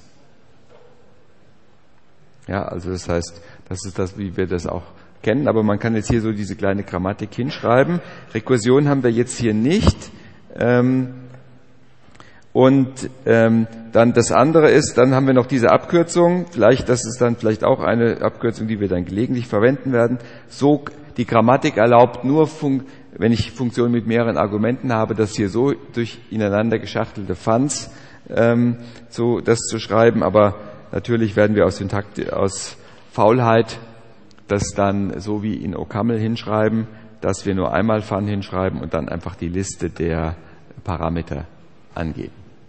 Ja, also das heißt, das ist das, wie wir das auch kennen, aber man kann jetzt hier so diese kleine Grammatik hinschreiben. Rekursion haben wir jetzt hier nicht. Ähm, und ähm, dann das andere ist, dann haben wir noch diese Abkürzung, vielleicht, das ist dann vielleicht auch eine Abkürzung, die wir dann gelegentlich verwenden werden. So, die Grammatik erlaubt nur, Fun- wenn ich Funktionen mit mehreren Argumenten habe, das hier so durch ineinander geschachtelte Funds ähm, so das zu schreiben, aber natürlich werden wir aus Syntakt, aus Faulheit das dann so wie in OCaml hinschreiben, dass wir nur einmal Fun hinschreiben und dann einfach die Liste der Parameter angeben.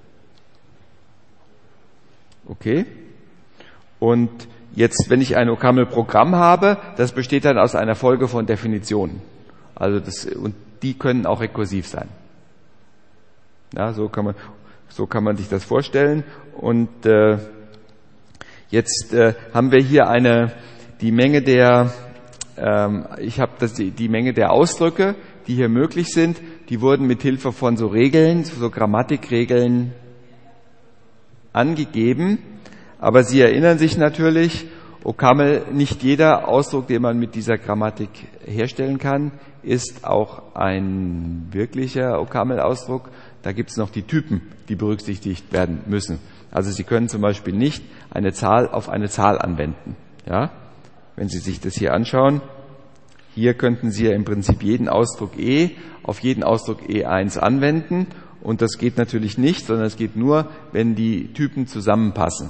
Okay? Und jetzt, wenn ich ein OCaml-Programm habe, das besteht dann aus einer Folge von Definitionen. Also das, und die können auch rekursiv sein. Ja, so kann man, so kann man sich das vorstellen. Und äh, jetzt äh, haben wir hier eine die Menge der, ähm, ich habe das die, die Menge der Ausdrücke, die hier möglich sind, die wurden mit Hilfe von so Regeln, so Grammatikregeln angegeben. Aber Sie erinnern sich natürlich, OCaml, nicht jeder Ausdruck, den man mit dieser Grammatik herstellen kann, ist auch ein wirklicher OCaml-Ausdruck. Da gibt es noch die Typen, die berücksichtigt werden müssen. Also Sie können zum Beispiel nicht eine Zahl auf eine Zahl anwenden. Ja? Wenn Sie sich das hier anschauen, hier könnten Sie ja im Prinzip jeden Ausdruck E auf jeden Ausdruck E eins anwenden. Und das geht natürlich nicht, sondern es geht nur, wenn die Typen zusammenpassen.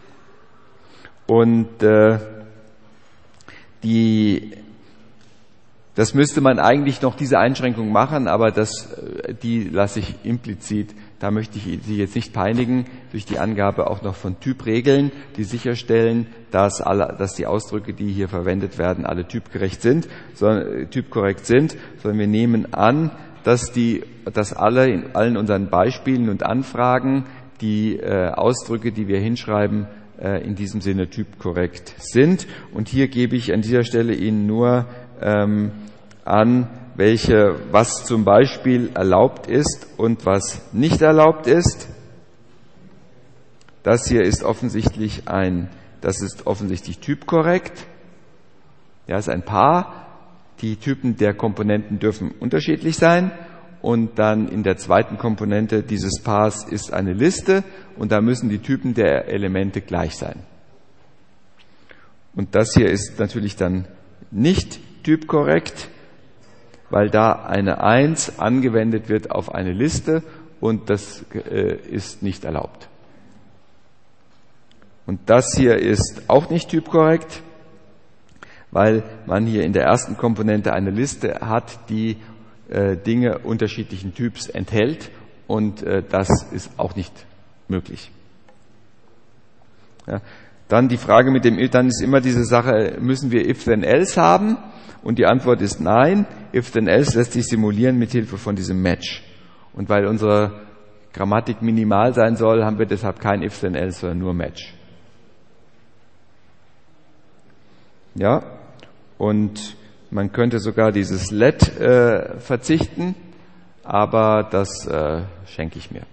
Und äh, die, das müsste man eigentlich noch diese Einschränkung machen, aber das, die lasse ich implizit. Da möchte ich Sie jetzt nicht peinigen durch die Angabe auch noch von Typregeln, die sicherstellen, dass alle, dass die Ausdrücke, die hier verwendet werden, alle typgerecht sind, sondern typkorrekt sind, sondern wir nehmen an, dass die, dass alle in allen unseren Beispielen und Anfragen die äh, Ausdrücke, die wir hinschreiben, äh, in diesem Sinne typkorrekt sind. Und hier gebe ich an dieser Stelle Ihnen nur ähm, an, welche, was zum Beispiel erlaubt ist und was nicht erlaubt ist. Das hier ist offensichtlich ein, das ist offensichtlich typkorrekt. Ja, ist ein Paar. Die Typen der Komponenten dürfen unterschiedlich sein. Und dann in der zweiten Komponente dieses Paars ist eine Liste und da müssen die Typen der Elemente gleich sein. Und das hier ist natürlich dann nicht typkorrekt, weil da eine eins angewendet wird auf eine Liste und das äh, ist nicht erlaubt. Und das hier ist auch nicht typkorrekt, weil man hier in der ersten Komponente eine Liste hat, die äh, Dinge unterschiedlichen Typs enthält und äh, das ist auch nicht möglich. Ja. Dann die Frage mit dem, dann ist immer diese Sache, müssen wir if then else haben? Und die Antwort ist nein. If then else lässt sich simulieren mit Hilfe von diesem Match. Und weil unsere Grammatik minimal sein soll, haben wir deshalb kein if then else, sondern nur Match. Ja, und man könnte sogar dieses let äh, verzichten, aber das äh, schenke ich mir.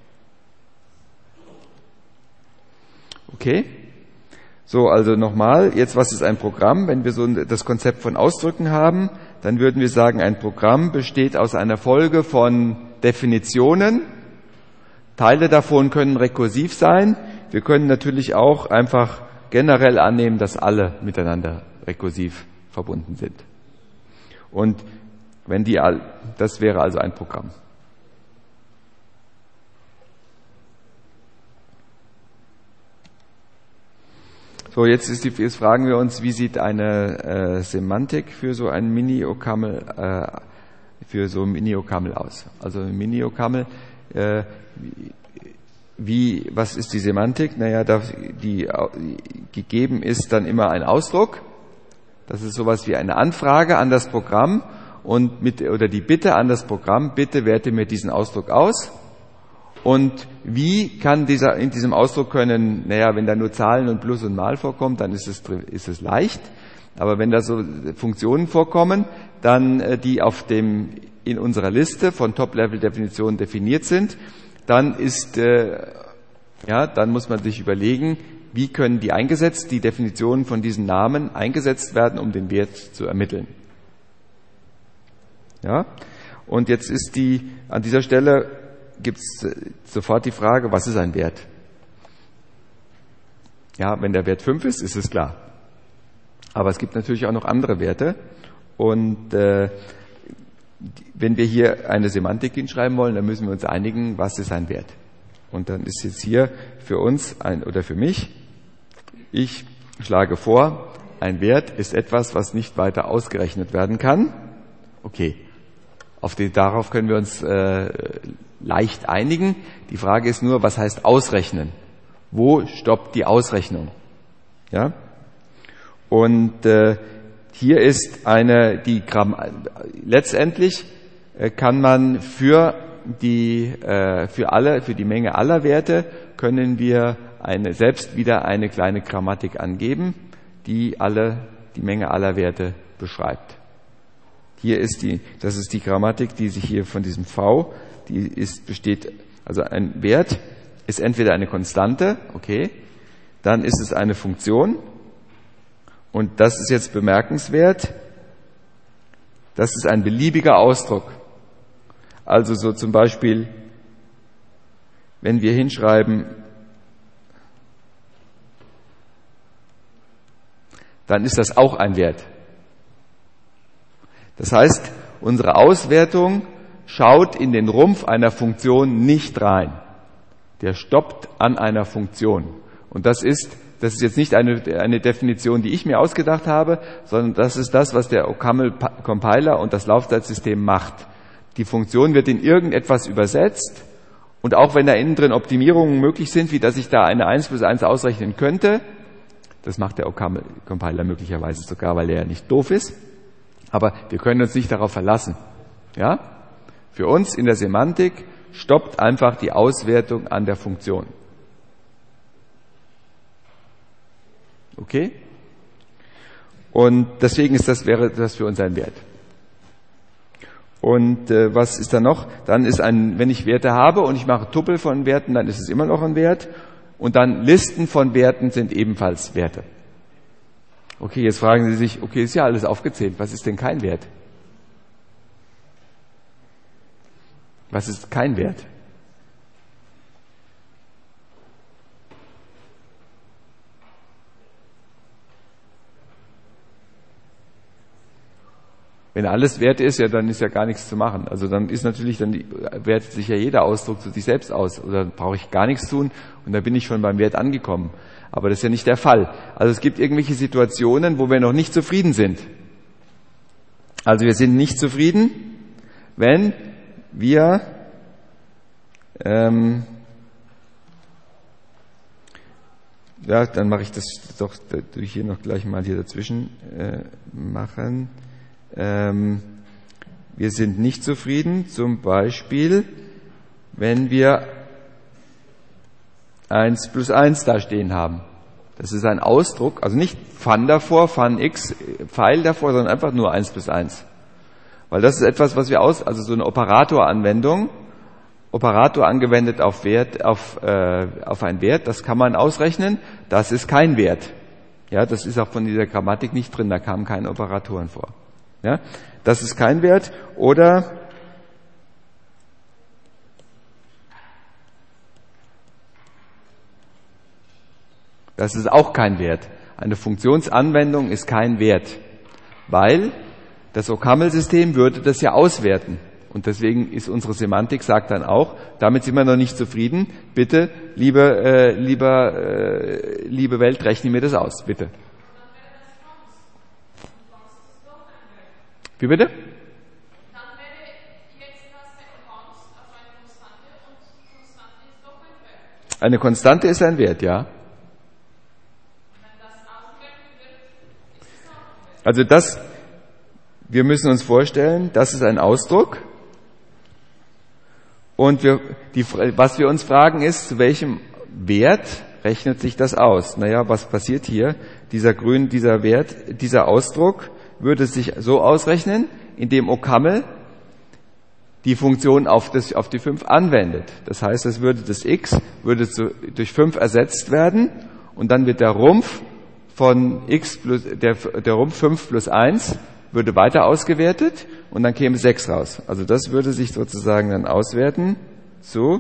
Okay? So, also nochmal, jetzt was ist ein Programm? Wenn wir so das Konzept von Ausdrücken haben, dann würden wir sagen, ein Programm besteht aus einer Folge von Definitionen, Teile davon können rekursiv sein. Wir können natürlich auch einfach generell annehmen, dass alle miteinander rekursiv verbunden sind. Und wenn die, das wäre also ein Programm. So, jetzt, ist die, jetzt fragen wir uns, wie sieht eine äh, Semantik für so ein Mini-O-Camel äh, für so ein Mini-O-Camel aus? Also ein Mini-O-Camel, äh, wie, was ist die Semantik? Naja, da, die, die gegeben ist dann immer ein Ausdruck. Das ist sowas wie eine Anfrage an das Programm und mit, oder die Bitte an das Programm, bitte werte mir diesen Ausdruck aus. Und wie kann dieser, in diesem Ausdruck können, naja, wenn da nur Zahlen und Plus und Mal vorkommt, dann ist es, ist es leicht. Aber wenn da so Funktionen vorkommen, dann, die auf dem, in unserer Liste von Top-Level-Definitionen definiert sind, dann ist, äh, ja, dann muss man sich überlegen, wie können die eingesetzt, die Definitionen von diesen Namen eingesetzt werden, um den Wert zu ermitteln. Ja? Und jetzt ist die, an dieser Stelle gibt es sofort die Frage, was ist ein Wert? Ja, wenn der Wert fünf ist, ist es klar. Aber es gibt natürlich auch noch andere Werte. Und äh, wenn wir hier eine Semantik hinschreiben wollen, dann müssen wir uns einigen, was ist ein Wert. Und dann ist jetzt hier für uns ein, oder für mich, ich schlage vor, ein Wert ist etwas, was nicht weiter ausgerechnet werden kann. Okay, auf die, darauf können wir uns äh, leicht einigen. Die Frage ist nur, was heißt ausrechnen? Wo stoppt die Ausrechnung? Ja? Und äh, hier ist eine, die Gramm, letztendlich äh, kann man für die, äh, für alle, für die Menge aller Werte können wir eine, selbst wieder eine kleine Grammatik angeben, die alle, die Menge aller Werte beschreibt. Hier ist die, das ist die Grammatik, die sich hier von diesem V, die ist, besteht, also ein Wert ist entweder eine Konstante, okay, dann ist es eine Funktion, und das ist jetzt bemerkenswert, das ist ein beliebiger Ausdruck. Also so zum Beispiel, wenn wir hinschreiben, dann ist das auch ein Wert. Das heißt, unsere Auswertung schaut in den Rumpf einer Funktion nicht rein. Der stoppt an einer Funktion. Und das ist, das ist jetzt nicht eine, eine Definition, die ich mir ausgedacht habe, sondern das ist das, was der OCaml-Compiler und das Laufzeitsystem macht. Die Funktion wird in irgendetwas übersetzt, und auch wenn da innen drin Optimierungen möglich sind, wie dass ich da eine eins plus eins ausrechnen könnte, das macht der OCaml-Compiler möglicherweise sogar, weil er ja nicht doof ist, aber wir können uns nicht darauf verlassen. Ja? Für uns in der Semantik stoppt einfach die Auswertung an der Funktion. Okay? Und deswegen ist das, wäre das für uns ein Wert. Und äh, was ist da noch? Dann ist ein, wenn ich Werte habe und ich mache Tuppel von Werten, dann ist es immer noch ein Wert. Und dann Listen von Werten sind ebenfalls Werte. Okay, jetzt fragen Sie sich, okay, ist ja alles aufgezählt, was ist denn kein Wert? Was ist kein Wert? Wenn alles Wert ist, ja, dann ist ja gar nichts zu machen. Also dann ist natürlich, dann wertet sich ja jeder Ausdruck zu sich selbst aus. Oder brauche ich gar nichts tun und da bin ich schon beim Wert angekommen. Aber das ist ja nicht der Fall. Also es gibt irgendwelche Situationen, wo wir noch nicht zufrieden sind. Also wir sind nicht zufrieden, wenn wir ähm, ja, dann mache ich das doch durch hier noch gleich mal hier dazwischen äh, machen. Ähm, wir sind nicht zufrieden, zum Beispiel, wenn wir eins plus eins da stehen haben. Das ist ein Ausdruck, also nicht Fun davor, Fun x, Pfeil davor, sondern einfach nur eins plus eins. Weil das ist etwas, was wir aus, also so eine Operatoranwendung, Operator angewendet auf Wert, auf, äh, auf einen Wert, das kann man ausrechnen, das ist kein Wert. Ja, das ist auch von dieser Grammatik nicht drin, da kamen keine Operatoren vor. Ja, das ist kein Wert. Oder Das ist auch kein Wert. Eine Funktionsanwendung ist kein Wert, weil das OCaml-System würde das ja auswerten. Und deswegen ist unsere Semantik, sagt dann auch, damit sind wir noch nicht zufrieden, bitte, liebe, äh, lieber, äh, liebe Welt, rechne mir das aus, bitte. Wie bitte? Eine Konstante ist ein Wert, ja. Also das, wir müssen uns vorstellen, das ist ein Ausdruck. Und wir, die, was wir uns fragen ist, zu welchem Wert rechnet sich das aus? Naja, was passiert hier? Dieser grün, dieser Wert, dieser Ausdruck würde sich so ausrechnen, indem OCaml die Funktion auf, das, auf die fünf anwendet. Das heißt, es würde das x würde zu, durch fünf ersetzt werden und dann wird der Rumpf von x plus, der, der Rumpf fünf plus eins würde weiter ausgewertet und dann käme sechs raus. Also das würde sich sozusagen dann auswerten zu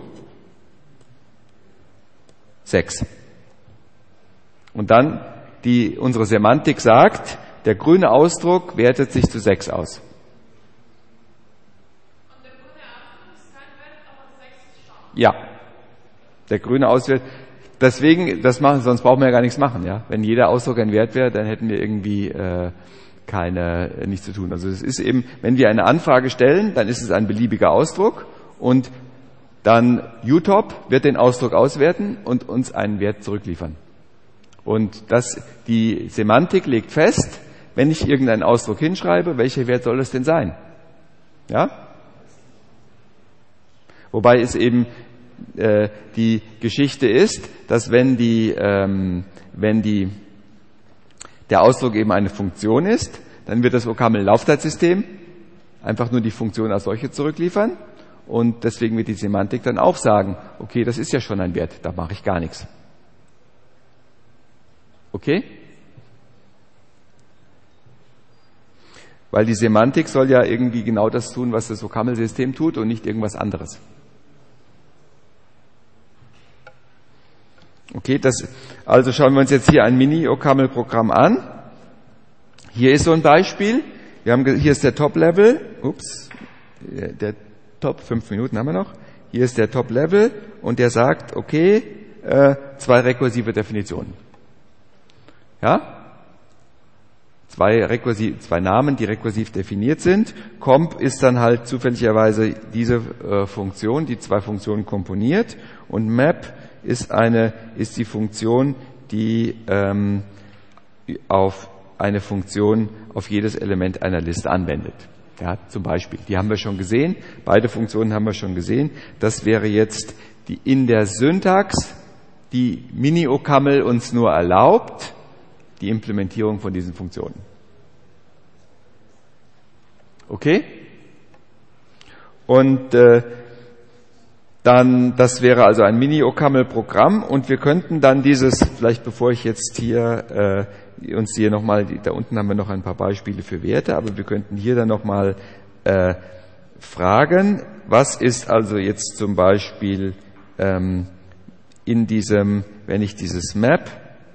sechs. Und dann, die, unsere Semantik sagt, der grüne Ausdruck wertet sich zu sechs aus. Ja, der grüne Auswert. Deswegen, das machen, sonst brauchen wir ja gar nichts machen, ja. Wenn jeder Ausdruck ein Wert wäre, dann hätten wir irgendwie äh, keine äh, nichts zu tun. Also es ist eben, wenn wir eine Anfrage stellen, dann ist es ein beliebiger Ausdruck und dann U T O P wird den Ausdruck auswerten und uns einen Wert zurückliefern. Und das, die Semantik legt fest, wenn ich irgendeinen Ausdruck hinschreibe, welcher Wert soll es denn sein? Ja? Wobei es eben äh, die Geschichte ist, dass wenn die, ähm, wenn die, der Ausdruck eben eine Funktion ist, dann wird das OCaml-Laufzeitsystem einfach nur die Funktion als solche zurückliefern und deswegen wird die Semantik dann auch sagen, okay, das ist ja schon ein Wert, da mache ich gar nichts. Okay? Weil die Semantik soll ja irgendwie genau das tun, was das OCaml-System tut und nicht irgendwas anderes. Okay, das, also schauen wir uns jetzt hier ein Mini-OCaml-Programm an. Hier ist so ein Beispiel. Wir haben, hier ist der Top-Level. Ups, der Top, fünf Minuten haben wir noch. Hier ist der Top-Level und der sagt, okay, äh, zwei rekursive Definitionen. Ja? Zwei rekursiv, zwei Namen, die rekursiv definiert sind. Comp ist dann halt zufälligerweise diese äh, Funktion, die zwei Funktionen komponiert und Map ist eine, ist die Funktion, die ähm, auf eine Funktion auf jedes Element einer Liste anwendet. Ja, zum Beispiel. Die haben wir schon gesehen. Beide Funktionen haben wir schon gesehen. Das wäre jetzt die in der Syntax, die Mini-OCaml uns nur erlaubt, die Implementierung von diesen Funktionen. Okay? Und äh, dann, das wäre also ein Mini-OCaml-Programm und wir könnten dann dieses, vielleicht bevor ich jetzt hier äh, uns hier nochmal, da unten haben wir noch ein paar Beispiele für Werte, aber wir könnten hier dann nochmal äh, fragen, was ist also jetzt zum Beispiel ähm, in diesem, wenn ich dieses Map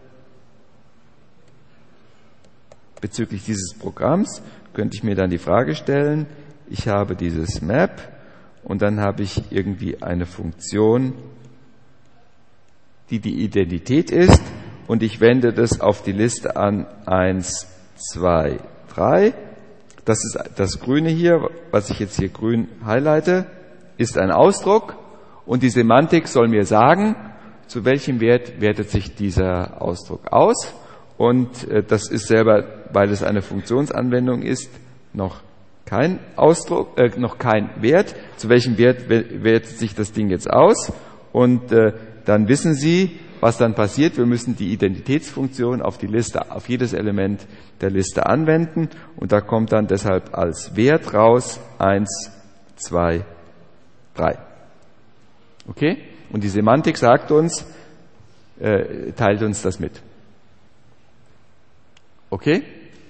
bezüglich dieses Programms, könnte ich mir dann die Frage stellen, ich habe dieses Map und dann habe ich irgendwie eine Funktion, die die Identität ist und ich wende das auf die Liste an eins, zwei, drei. Das ist das Grüne hier, was ich jetzt hier grün highlighte, ist ein Ausdruck und die Semantik soll mir sagen, zu welchem Wert wertet sich dieser Ausdruck aus. Und äh, das ist selber, weil es eine Funktionsanwendung ist, noch kein Ausdruck, äh, noch kein Wert. Zu welchem Wert wertet sich das Ding jetzt aus? Und äh, dann wissen Sie, was dann passiert. Wir müssen die Identitätsfunktion auf die Liste, auf jedes Element der Liste anwenden. Und da kommt dann deshalb als Wert raus eins, zwei, drei. Okay? Und die Semantik sagt uns, äh, teilt uns das mit. Okay?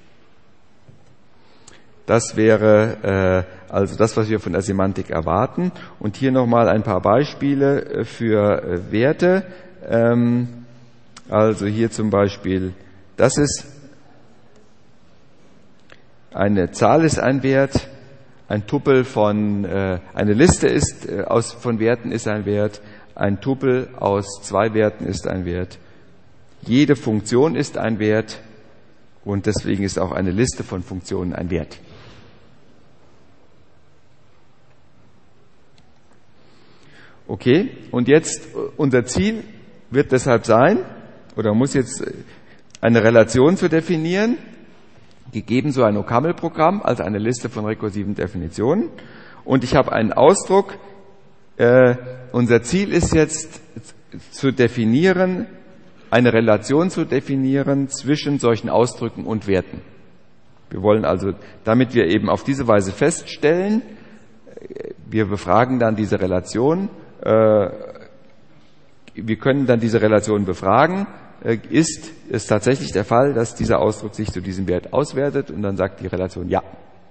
Das wäre äh, also das, was wir von der Semantik erwarten. Und hier nochmal ein paar Beispiele für äh, Werte. Ähm, Also hier zum Beispiel, das ist eine Zahl ist ein Wert, ein Tupel von, äh, eine Liste ist äh, aus von Werten ist ein Wert, ein Tupel aus zwei Werten ist ein Wert, jede Funktion ist ein Wert und deswegen ist auch eine Liste von Funktionen ein Wert. Okay, und jetzt unser Ziel wird deshalb sein, oder muss jetzt eine Relation zu definieren, gegeben so ein OCaml-Programm, also eine Liste von rekursiven Definitionen. Und ich habe einen Ausdruck, äh, unser Ziel ist jetzt zu definieren, eine Relation zu definieren zwischen solchen Ausdrücken und Werten. Wir wollen also, damit wir eben auf diese Weise feststellen, wir befragen dann diese Relation, äh, wir können dann diese Relation befragen, äh, ist es tatsächlich der Fall, dass dieser Ausdruck sich zu diesem Wert auswertet und dann sagt die Relation ja.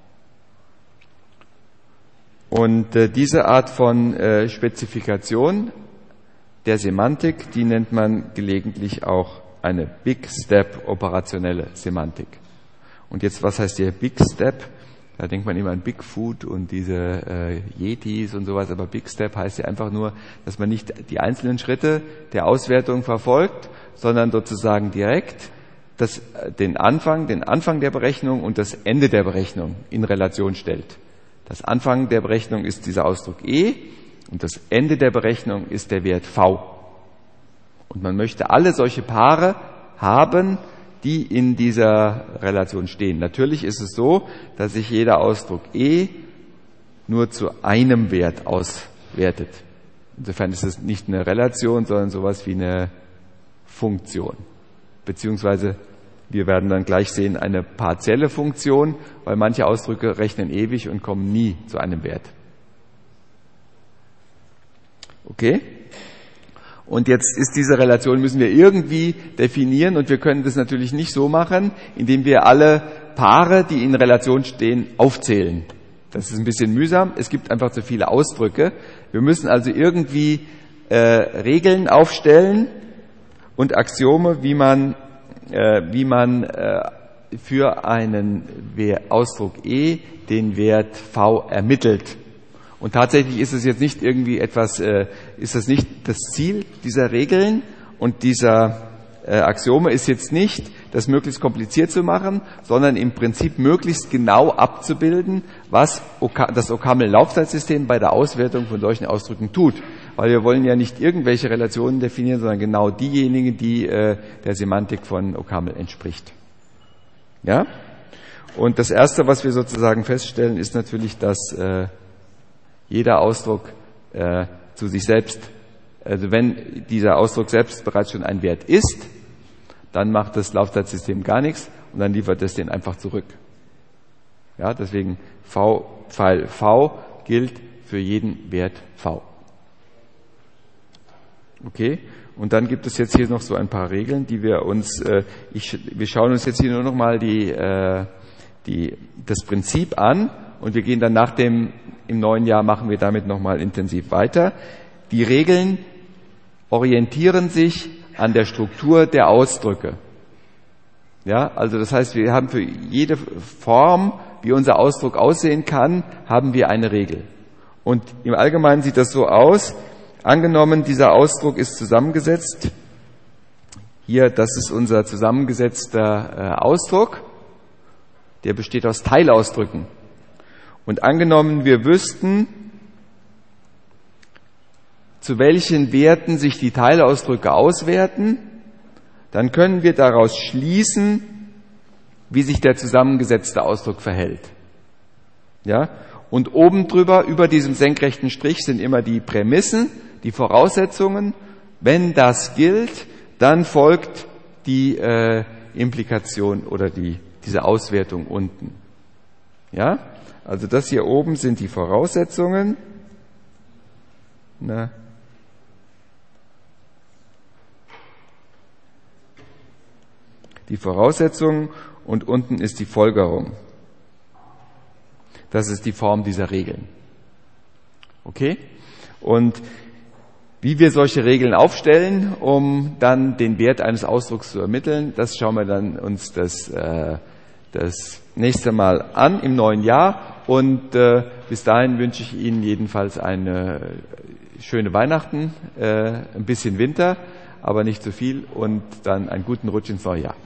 Und äh, diese Art von äh, Spezifikation der Semantik, die nennt man gelegentlich auch eine Big Step operationelle Semantik. Und jetzt, was heißt hier Big Step? Da denkt man immer an Bigfoot und diese äh, Yetis und sowas, aber Big Step heißt ja einfach nur, dass man nicht die einzelnen Schritte der Auswertung verfolgt, sondern sozusagen direkt das, den Anfang, den Anfang der Berechnung und das Ende der Berechnung in Relation stellt. Das Anfang der Berechnung ist dieser Ausdruck E und das Ende der Berechnung ist der Wert V. Und man möchte alle solche Paare haben, die in dieser Relation stehen. Natürlich ist es so, dass sich jeder Ausdruck E nur zu einem Wert auswertet. Insofern ist es nicht eine Relation, sondern sowas wie eine Funktion. Beziehungsweise, wir werden dann gleich sehen, eine partielle Funktion, weil manche Ausdrücke rechnen ewig und kommen nie zu einem Wert. Okay? Und jetzt ist diese Relation, müssen wir irgendwie definieren und wir können das natürlich nicht so machen, indem wir alle Paare, die in Relation stehen, aufzählen. Das ist ein bisschen mühsam, es gibt einfach zu viele Ausdrücke. Wir müssen also irgendwie äh, Regeln aufstellen und Axiome, wie man, äh, wie man äh, für einen Ausdruck E den Wert V ermittelt. Und tatsächlich ist es jetzt nicht irgendwie etwas, äh, ist das nicht das Ziel dieser Regeln und dieser äh, Axiome ist jetzt nicht, das möglichst kompliziert zu machen, sondern im Prinzip möglichst genau abzubilden, was das OCaml-Laufzeitsystem bei der Auswertung von solchen Ausdrücken tut. Weil wir wollen ja nicht irgendwelche Relationen definieren, sondern genau diejenigen, die äh, der Semantik von OCaml entspricht. Ja? Und das Erste, was wir sozusagen feststellen, ist natürlich, dass äh, jeder Ausdruck äh, zu sich selbst, also wenn dieser Ausdruck selbst bereits schon ein Wert ist, dann macht das Laufzeitsystem gar nichts und dann liefert es den einfach zurück. Ja, deswegen V, Pfeil V gilt für jeden Wert V. Okay, und dann gibt es jetzt hier noch so ein paar Regeln, die wir uns, äh, ich, wir schauen uns jetzt hier nur noch mal die, äh, die, das Prinzip an. Und wir gehen dann nach dem, im neuen Jahr machen wir damit nochmal intensiv weiter. Die Regeln orientieren sich an der Struktur der Ausdrücke. Ja, also das heißt, wir haben für jede Form, wie unser Ausdruck aussehen kann, haben wir eine Regel. Und im Allgemeinen sieht das so aus, angenommen, dieser Ausdruck ist zusammengesetzt. Hier, das ist unser zusammengesetzter Ausdruck. Der besteht aus Teilausdrücken. Und angenommen, wir wüssten, zu welchen Werten sich die Teilausdrücke auswerten, dann können wir daraus schließen, wie sich der zusammengesetzte Ausdruck verhält. Ja? Und oben drüber, über diesem senkrechten Strich, sind immer die Prämissen, die Voraussetzungen. Wenn das gilt, dann folgt die äh, Implikation oder die, diese Auswertung unten. Ja? Also das hier oben sind die Voraussetzungen. Na. Die Voraussetzungen und unten ist die Folgerung. Das ist die Form dieser Regeln. Okay? Und Wie wir solche Regeln aufstellen, um dann den Wert eines Ausdrucks zu ermitteln, das schauen wir dann uns das, äh, das nächste Mal an im neuen Jahr. Und äh, bis dahin wünsche ich Ihnen jedenfalls eine schöne Weihnachten, äh, ein bisschen Winter, aber nicht zu viel und dann einen guten Rutsch ins neue Jahr.